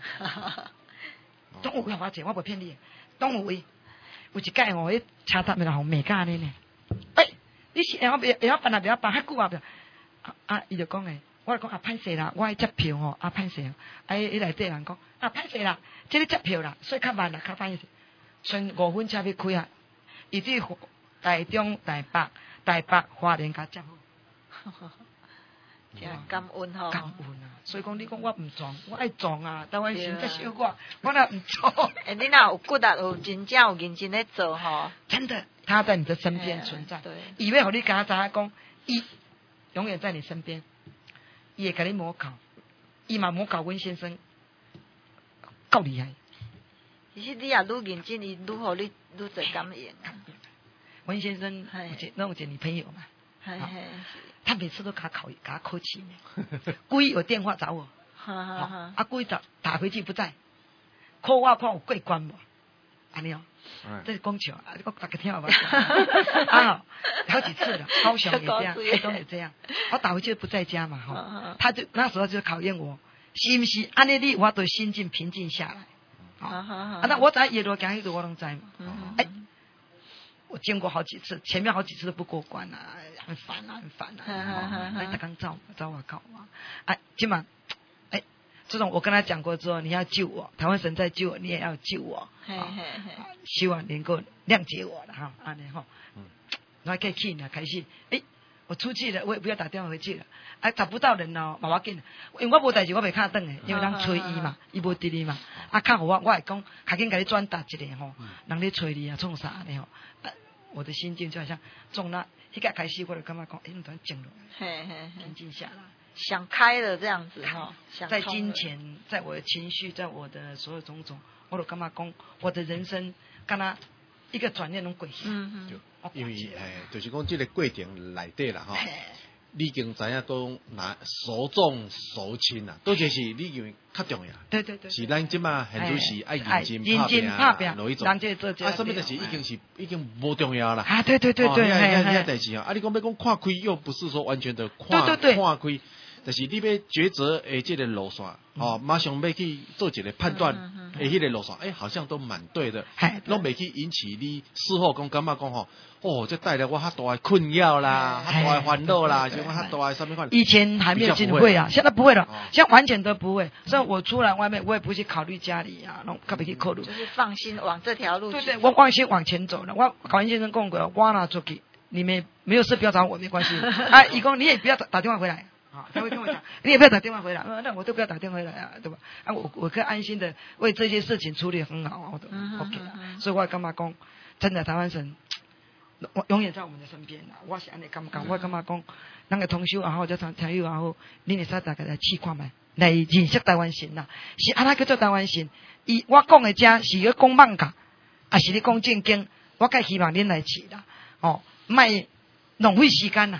拢有位我坐，我袂骗你，拢有位。有一届哦，迄车站咪互骂甲安尼呢。你是会晓办啊？袂晓办，遐久啊！伊就讲诶，我就讲歹势啦，我爱接票吼，歹势。伊内底人讲歹势啦，即个接票啦，所以较慢啦，较歹势。剩5分车要开啊，伊至台中、台北、花莲甲接好。 真感恩吼， 感恩啊！所以讲你讲我唔撞，我爱撞啊！台湾人才小我若唔撞。 你若有骨力，有真正有认真咧做吼， 真的，他在你的身边存在。对，以为互你甲他讲，伊永远在你身边，伊会甲你模考，伊嘛模考温先生，够厉害。 其实你也愈认真，伊愈互你愈侪感应。 温先生有一个女朋友嘛？他每次都给他考起呢，故意有电话找我，故意打回去不在，call 我看有过关无，安尼哦，这是讲笑，我大家听好吧？好几次了，高雄也这样，台东也这样，我打回去不在家嘛，哈，他就那时候就考验我，是不是安尼你我都心境平静下来，那我在耶罗讲迄个我拢知嘛，我见过好几次，前面好几次都不过关啊，很烦啊，他刚找我告我，今晚，这种我跟他讲过之后，你要救我，台湾神在救我，你也要救我，希望能够谅解我了哈，安尼哈，那可以去呢，开心，我出去了，我也不要打电话回去了，找不到人哦，要紧，因为我无代志，我袂卡等诶，因为人催伊嘛，伊无伫哩嘛，较好我会讲，赶紧给你转达一个吼，人咧催你啊，创啥安尼吼。我的心境就好像中那一个开始，我就感觉讲，你突然静了，平静下来， 想开了这样子哈。 在金钱，在我的情绪，在我的所有种种，我就感觉讲，我的人生敢若一个转念拢过去。 因为就是讲这个过程内底啦，哈，你已经知影讲拿孰重孰轻啦，都就是你因为较重要。 对， 是咱即马现在是爱认真拍拼， 落去做。什么就是已经无重要啦。 对， 遐代志啊！你讲要讲看开，又不是说完全的看开，就是你要抉择诶，这个路线马上要去做一个判断，迄个路线，好像都蛮对的，拢未去引起你事后感觉讲这带来我较大的困扰啦，较大的烦恼啦，就讲较大的什么款。 以前还没有进会啊，现在不会了，现在完全都不会。所以我出来外面，我也不去考虑家里啊，拢特别去考虑， 就是放心往这条路。 对，我放心往前走了。我考研先生讲过，我拿出去，你们没有事不要找我，没关系。义工你也不要打电话回来。他会跟我讲，你也不要打电话回来，那我都不要打电话回来啊，对吧？我可以安心的为这些事情处理很好，我都 OK 了。所以我干嘛讲，真的台湾神，我永远在我们的身边啦。我是安尼感觉，我干嘛讲，咱个同修也好，或者参友也好，你会使大家来试看卖，来认识台湾神啦。是安那叫做台湾神？我讲的这是要讲妄讲，还是你讲正经？我更希望恁来试啦，莫浪费时间啦。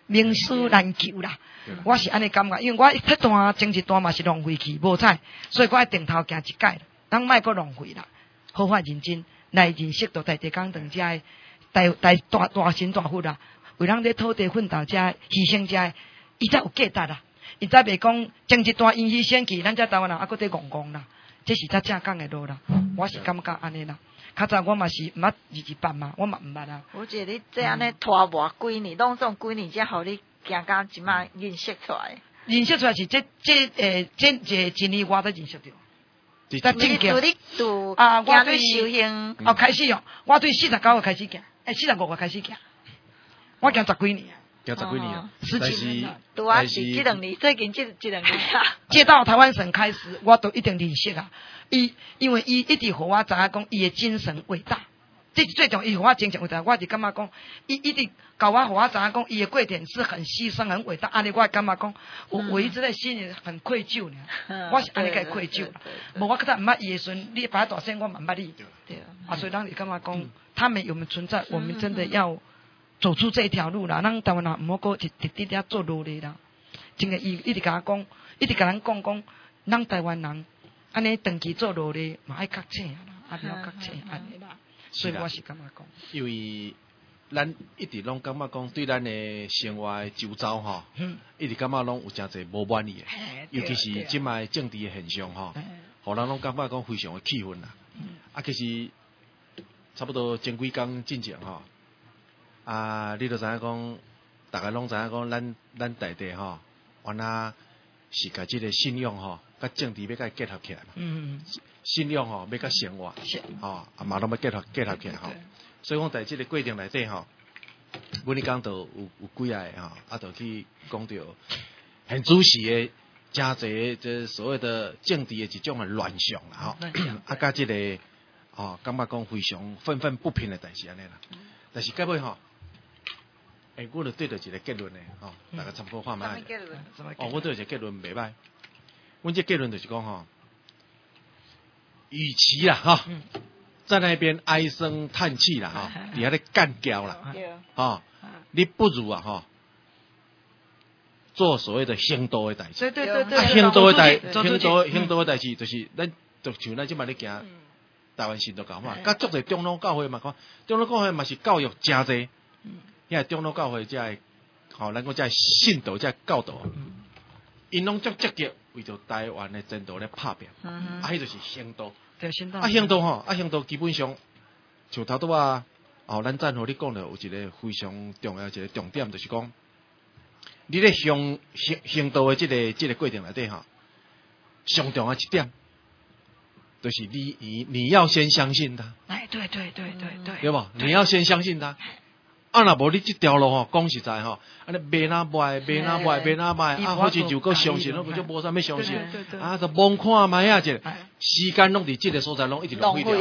名师难求啦。我是安尼感觉，因为我这段前一段嘛是浪费去，无彩，所以我爱定头行一届，咱莫搁浪费啦，好好认真来认识到在地讲堂遮的大神大佛啦，为咱咧土地奋斗遮牺牲遮，伊才有价值啦。伊才袂讲前一段因牺牲去，咱遮台湾人还搁在戆啦，这是才正讲的路啦。我是感觉安尼啦。较早我嘛是毋捌218嘛，我嘛毋捌啊。 我觉得你这安尼拖磨几年，拢总几年才互你行到即摆认识出来。 认识出来是这一年我才认识到。 但正经你拄啊，我对修行开始哦，我对49岁开始行，45岁开始行，我行10几年。 行10几年啊， 但是拄啊是这2年，最近这2年啊。 接到台湾省开始，我都一定认识啊。因为伊一直互我知影讲，伊的精神伟大，这是最重要。伊互我精神伟大，我就感觉讲，伊一直互我知影讲，伊的过程是很牺牲、很伟大。安尼我感觉讲，我一直在心里很愧疚呢。我是安尼个愧疚啦。无我较早毋捌伊的时阵，你摆大声，我嘛毋捌你。对啊，所以咱就感觉讲，他们有没有存在？我们真的要走出这条路啦。咱台湾人毋好搁直直做落嚟啦。真个伊一直甲我讲，一直甲咱讲，咱台湾人。安尼长期做落咧，嘛爱较醒啦，安尼要较醒安尼啦，所以我是感觉讲， 因为咱一直拢感觉讲对咱的生活的周遭吼，一直感觉拢有真侪无满意的，尤其是即卖政治的现象吼，互人拢感觉讲非常的气愤啦。啊，其实差不多前几工进前吼，啊，你都知影讲，大家拢知影讲，咱大地吼，原来是甲即个信仰吼。甲政治要甲结合起来嘛，信仰吼要甲生活，吼啊嘛拢要结合起来吼。所以讲在即个过程内底吼，阮哩讲到有几下吼，啊，就去讲到很主席的真侪这所谓的政治的一种的乱象啦吼，啊甲即个哦感觉讲非常愤愤不平的代志安尼啦。但是到尾吼，我就对到一个结论呢，吼，大家参考看卖。我对一个结论袂歹。阮这结论就是讲吼，与其啦哈，在那边唉声叹气啦哈，底下咧干掉啦，哈，你不如啊哈，做所谓的行道的代志。 对， 行道的代志就是咱，就像咱即摆咧行台湾信道教嘛，甲足侪中老教会嘛，看中老教会嘛是教育真侪，因为中老教会才会，吼，咱讲才会信道，才会教导。因拢足积极为着台湾的前途咧拍拼，迄就是行道。行道吼，行道基本上像头拄啊，咱赞和你讲了有一个非常重要一个重点，就是讲你咧行道的即个过程内底吼，上重要一点，就是你要先相信他。 对， 对无？你要先相信他。啊，若无你即条路吼，讲实在吼，安尼卖哪卖，啊，好像就搁相信，我就无啥物相信，啊，就罔看卖啊，者时间拢伫即个所在拢一直浪费掉，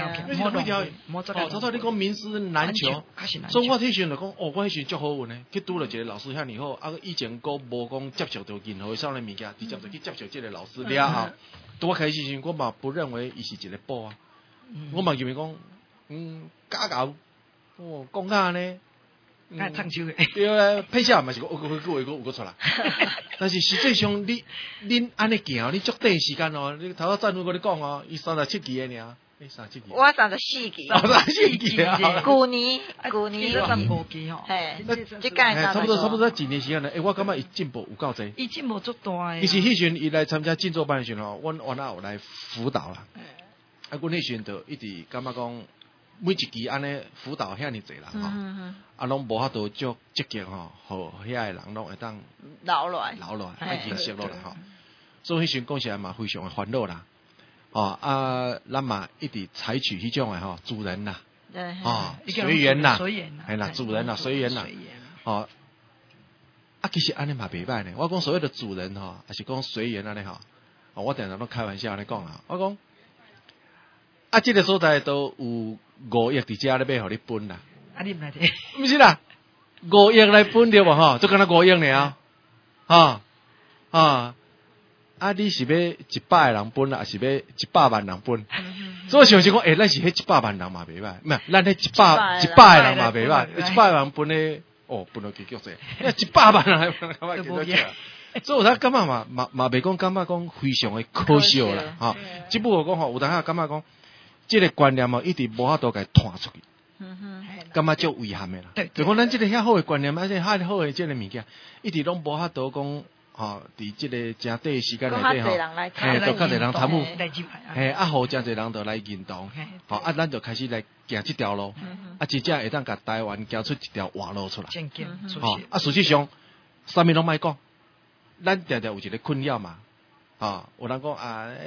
你讲民思难求，所以我迄时阵就讲，我迄时阵足好运诶，去拄了一个老师遐尼好，啊，以前搁无讲接受到任何啥物物件，直接就去接受即个老师了后，拄我开始时，我嘛不认为伊是一个宝啊，我嘛认为讲，假搞。讲到安尼， 唱秋的， 对啊，配下嘛是有个出来，但是实际上恁安尼行，你足短时间哦，你头仔战友跟你讲哦，伊37期的尔，37期， 我34期 ，34期啊， 旧年 35期吼， 即届差不多在几年时间呢？我感觉伊进步有够济， 伊进步足大诶。 其实迄阵伊来参加进作班的时候，阮也有来辅导啦，阮迄时就一直感觉讲。每一期安尼辅导遐尼济啦，吼，拢无法度足积极吼，互遐个人拢会当留落来， 认识落来吼。所以迄时讲起来嘛，非常的烦恼啦，咱嘛一直采取迄种的吼，主人啦，随缘啦，系啦，主人啦，随缘啦，其实安尼嘛袂歹呢。我讲所谓的主人吼，还是讲随缘安尼吼，我常常都开玩笑安尼讲啦，我讲即个所在都有。5亿伫遮咧要互你分啦， 你毋来听？ 毋是啦，5亿来分对无吼？就敢若5亿尔，你是要100个人分啦，还是要100万人分？所以想想讲，咱是迄100万人嘛袂歹，唔系，咱迄100个人嘛袂歹，100个人分咧， 哦，分落去叫济，100万人感觉叫做济。所以有当感觉嘛袂讲感觉讲非常的可笑啦，吼。只不过讲吼，有当下感觉讲，这个观念一直无法度给传出去，感觉足遗憾的啦。就讲咱这个遐好的观念，而且遐好的这个物件，一直拢无法度讲。吼，伫即个真短时间内底吼，都较侪人参与，互真侪人都来认同，吼，咱就开始来行即条路，真正会当甲台湾行出一条活路出来，吼，事实上，啥物拢莫讲，咱常常有一个困扰嘛，吼，有人讲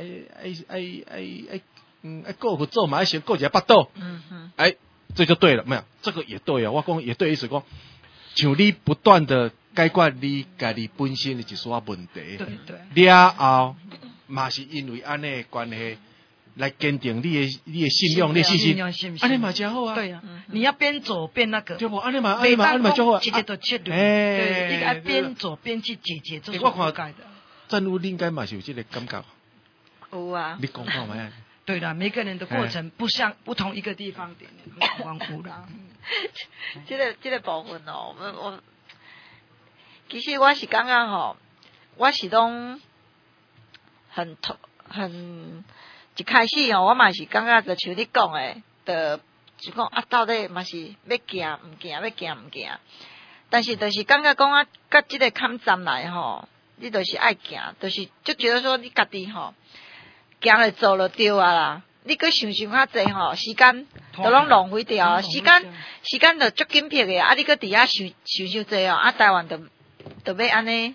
过去做嘛，先过一下巴肚，这就对了，没有，这个也对啊，我讲也对，意思讲，像你不断的。解决你家己本身的一些问题，了后嘛是因为安尼关系来坚定你的信用、你的信心，安尼嘛真好啊。 对啊，你要边走边那个， 对不？安尼嘛就好啊。 直接就切入，对，应该边走边去解决这种不该的。 正如你应该嘛是有这个感觉。 有啊。 你讲看嘛。 对啦，每个人的过程不同一个地方点，很丰富啦。 这个部分哦，我。其实我是感觉吼，我是拢很一开始吼，我嘛是感觉就像你讲的，就讲到底嘛是要行唔行，要行唔行。但是就是感觉讲甲这个坎站来吼，你就是爱行，就是就觉得说你家己吼，行了做了对啊啦。你搁想较济吼，时间都拢浪费掉，时间就足紧迫的，你搁伫遐想济哦，台湾就要安尼，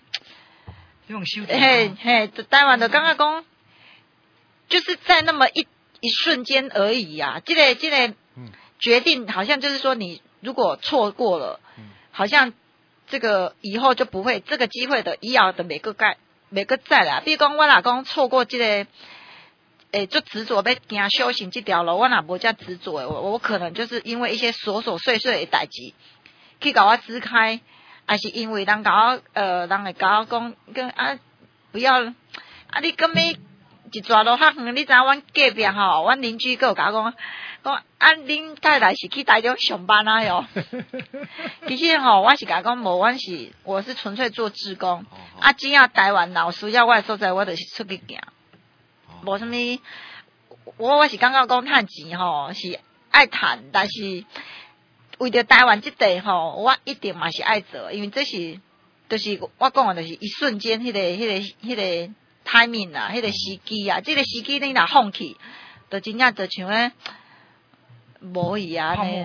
台湾就感觉讲，就是在那么一瞬间而已啊。这个决定好像就是说，你如果错过了，好像这个以后就不会这个机会的以后的每个再来。比如讲我若讲错过这个。就执着要行修行这条路，我若无遮执着的，我可能就是因为一些琐碎的代志去甲我支开，还是因为人甲我人会甲我讲，不要你根本一抓路较远，你知影阮隔壁吼，阮邻居佫甲我讲恁太太是去台中上班啊哟。其实吼，我是甲讲无，我是纯粹做志工，只要台湾老需要我的所在，我就是出去行。无什么，我是感觉讲趁钱吼是爱趁，但是为着台湾这地吼，我一定嘛是爱做，因为这是就是我讲的，就是一瞬间迄个 timing 啊，迄个时机啊，这个时机你若放弃，就真正就像咧无去啊呢。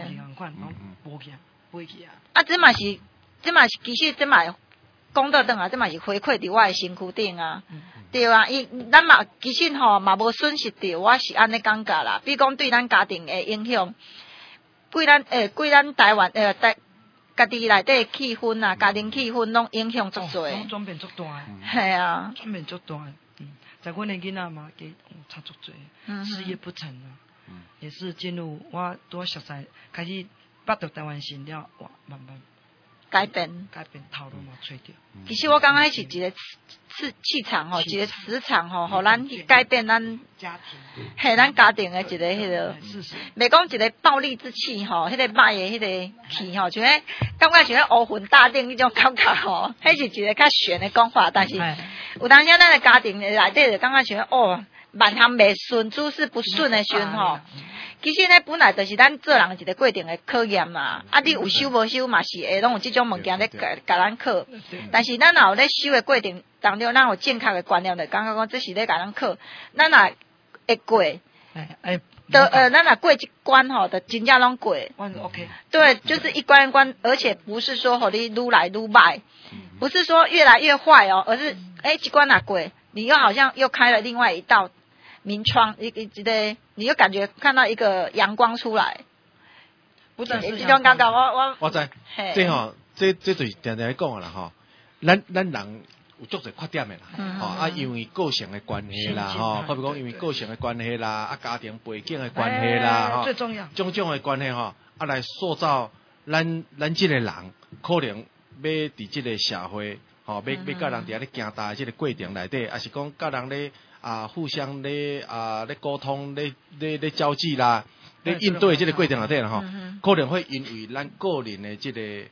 这嘛是其实这嘛讲到转啊，这嘛是回馈伫我的身躯顶啊。对啊，咱嘛其实吼嘛无损失着，我是安尼感觉啦。比如讲对咱家庭的影响，对咱台湾家己内底气氛啊，家庭气氛拢影响足侪。 转变足大。 系啊。 转变足大。在阮的囡仔嘛，给差足侪，事业不成啊。也是进入我多熟悉，开始捌到台湾心了，哇，慢慢。改变头路嘛，吹掉。 其实我感觉是一个气场吼，一个磁场吼，互咱去改变咱家庭， 咱家庭的一个迄个，袂讲一个暴力之气吼，迄个歹的迄个气吼，像迄感觉像迄乌云大定迄种感觉吼，迄是一个较玄的讲法，但是有当时咱的家庭内底就感觉像万行袂顺，诸事不顺的时候。其实呢，本来就是咱做人一个过程的考验嘛。你有修无修嘛是会拢有这种物件咧甲咱考。但是咱若有咧修的过程当中，咱有正确的观念，就感觉讲这是咧甲咱考。咱若会过，咱若过一关吼，就真正拢过。 OK。 对，就是一关一关，而且不是说互你愈来愈歹，不是说越来越坏哦，而是一关若过，你又好像又开了另外一道。明窗一个，你就感觉看到一个阳光出来， 不但是这种感觉， 我知，这吼，这就是常常讲啦吼，咱人有足侪缺点的啦，因为个性的关系啦，吼，比如讲因为个性的关系啦，家庭背景的关系啦， 最重要， 种的关系吼，来塑造咱这个人，可能要伫这个社会，吼，要甲人伫咧行大这个过程内底，还是讲甲人咧。互相咧沟通咧交际啦，咧应对这个过程内底啦吼，可能会因为咱个人的这个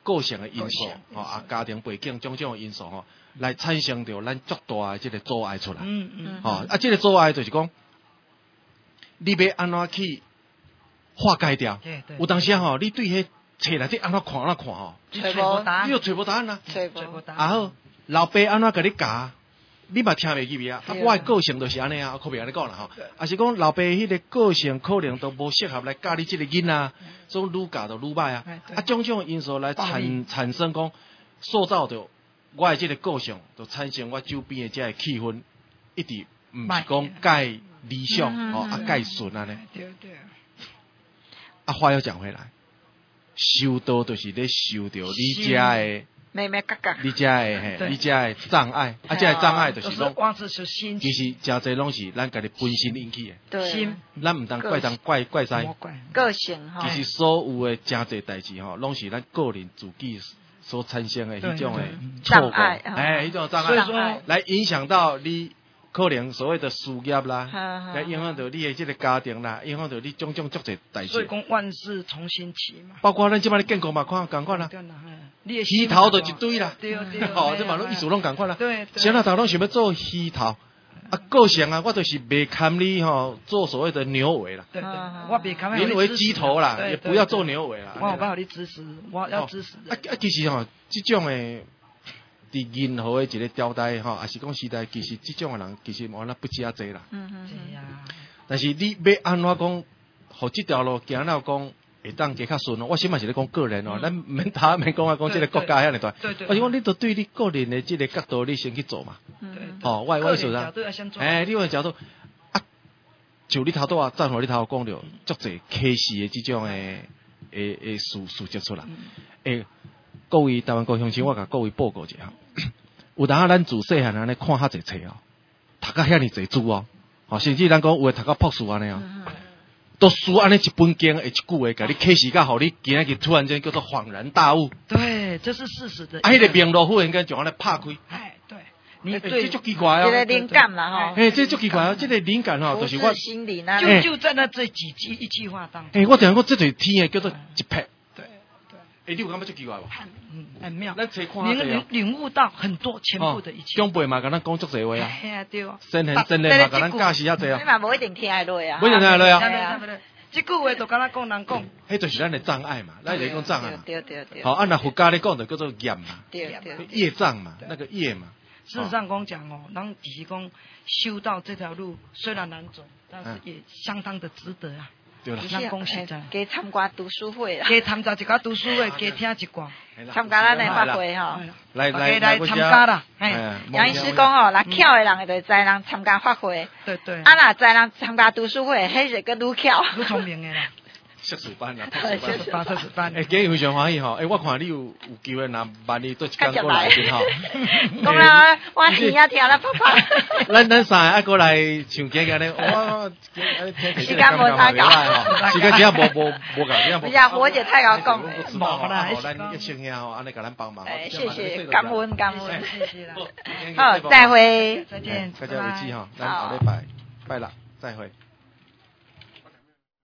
个性的因素，吼家庭背景种种的因素吼，来产生着咱足大的即个阻碍出来。吼即个阻碍就是讲，你要安怎去化解掉？有当时吼，你对迄册内底安怎看吼， 找无答案， 你又找无答案啊。 找无答案。 啊好，老爸安怎甲你教？你嘛听袂入去啊！我的个性就是安尼啊，可别安尼讲啦吼。啊是讲老爸迄个个性可能都无适合来教你即个囡仔，所以愈教就愈歹啊。种种因素来产生讲，塑造着我的即个个性，就产生我周边的即个气氛，一直毋是讲介理想吼，介顺安尼。 对。 话又讲回来，修道就是咧修着你遮的。 妹妹嘎嘎， 你遮的你遮的障碍，遮的障碍就是讲，其实真侪拢是咱家己本身引起的。 对， 咱毋当怪东怪西， 个性吼。 其实所有的真侪代志吼，拢是咱个人自己所产生的迄种的障碍， 迄种障碍，来影响到你可能所谓的事业啦，来影响到你的这个家庭啦，影响到你种种足侪代志。 所以讲万事重新起嘛。 包括咱即摆咧建国嘛，看共款啦。鱼头就一堆啦，吼，这嘛拢意思拢共款啦。 对。 谁那头拢想要做鱼头，个性啊，我就是袂堪你吼做所谓的牛尾啦。 对，我袂堪宁为鸡头啦，也不要做牛尾啦。 我有办法你支持，我要支持。 其实吼，这种诶。伫任何的一个朝代吼，也是讲时代，其实这种的人其实无那不止啊济啦。但是你要安怎讲，互这条路行了讲会当加较顺哦。我先嘛是咧讲个人哦，咱免讲这个国家遐尼大。我是讲你都对你个人的这个角度，你先去做嘛。哦，我意思啦。你个角度啊，就你头拄啊，赞互你头讲着足侪启示的这种诶事迹出来。各位台湾高乡亲，我甲各位报告一下，有当咱自细汉安尼看较侪册哦，读到遐尼侪书哦，甚至咱讲有诶读到博士安尼哦，都书安尼一本经一句话，甲你启示甲，互你今仔日突然间叫做恍然大悟。 对，这是事实的。 迄个面路忽然间就安尼拍开。 对，你对， 这足奇怪哦。 这个灵感啦吼。 这足奇怪哦，这个灵感吼，就是我心理那就在那这一句话当中。 我讲这就是天的叫做一拍。你有感觉足奇怪无？ 很妙。 咱册看领悟到很多全部的一切。 长辈嘛，甲咱讲足侪话啊。 对。 先贤真理嘛，甲咱教示遐济啊。 你嘛无一定听得落啊。 无一定听得落啊。 这句话就敢若讲人讲。 迄就是咱的障碍嘛，咱就是讲障碍嘛。 对。 好，按照佛家咧讲，就叫做业嘛。 对。 业障嘛，那个业嘛。 事实上讲哦，人只是讲修道这条路虽然难走，但是也相当的值得啊。 对啦， 咱讲实在， 加参加读书会啦， 加参加一个读书会，加听一寡， 参加咱的法会吼， 来参加啦。 杨医师讲哦，若巧的人就会知人参加法会， 对。 若知人参加读书会，迄就更愈巧， 愈聪明的啦。 硕士班啦， 硕士班。 今日非常欢喜吼，我看你有机会若万一做一工过来先吼。 讲啦，我耳仔听了啪啪。 咱三个过来唱歌个咧，我时间无太够， 时间只要无够， 比较火姐太高讲。 无啦，咱一声呀吼，安尼甲咱帮忙。 谢谢，感恩。 谢谢啦。 好，再会。 再见。 大家有志哈，咱下礼拜6再会。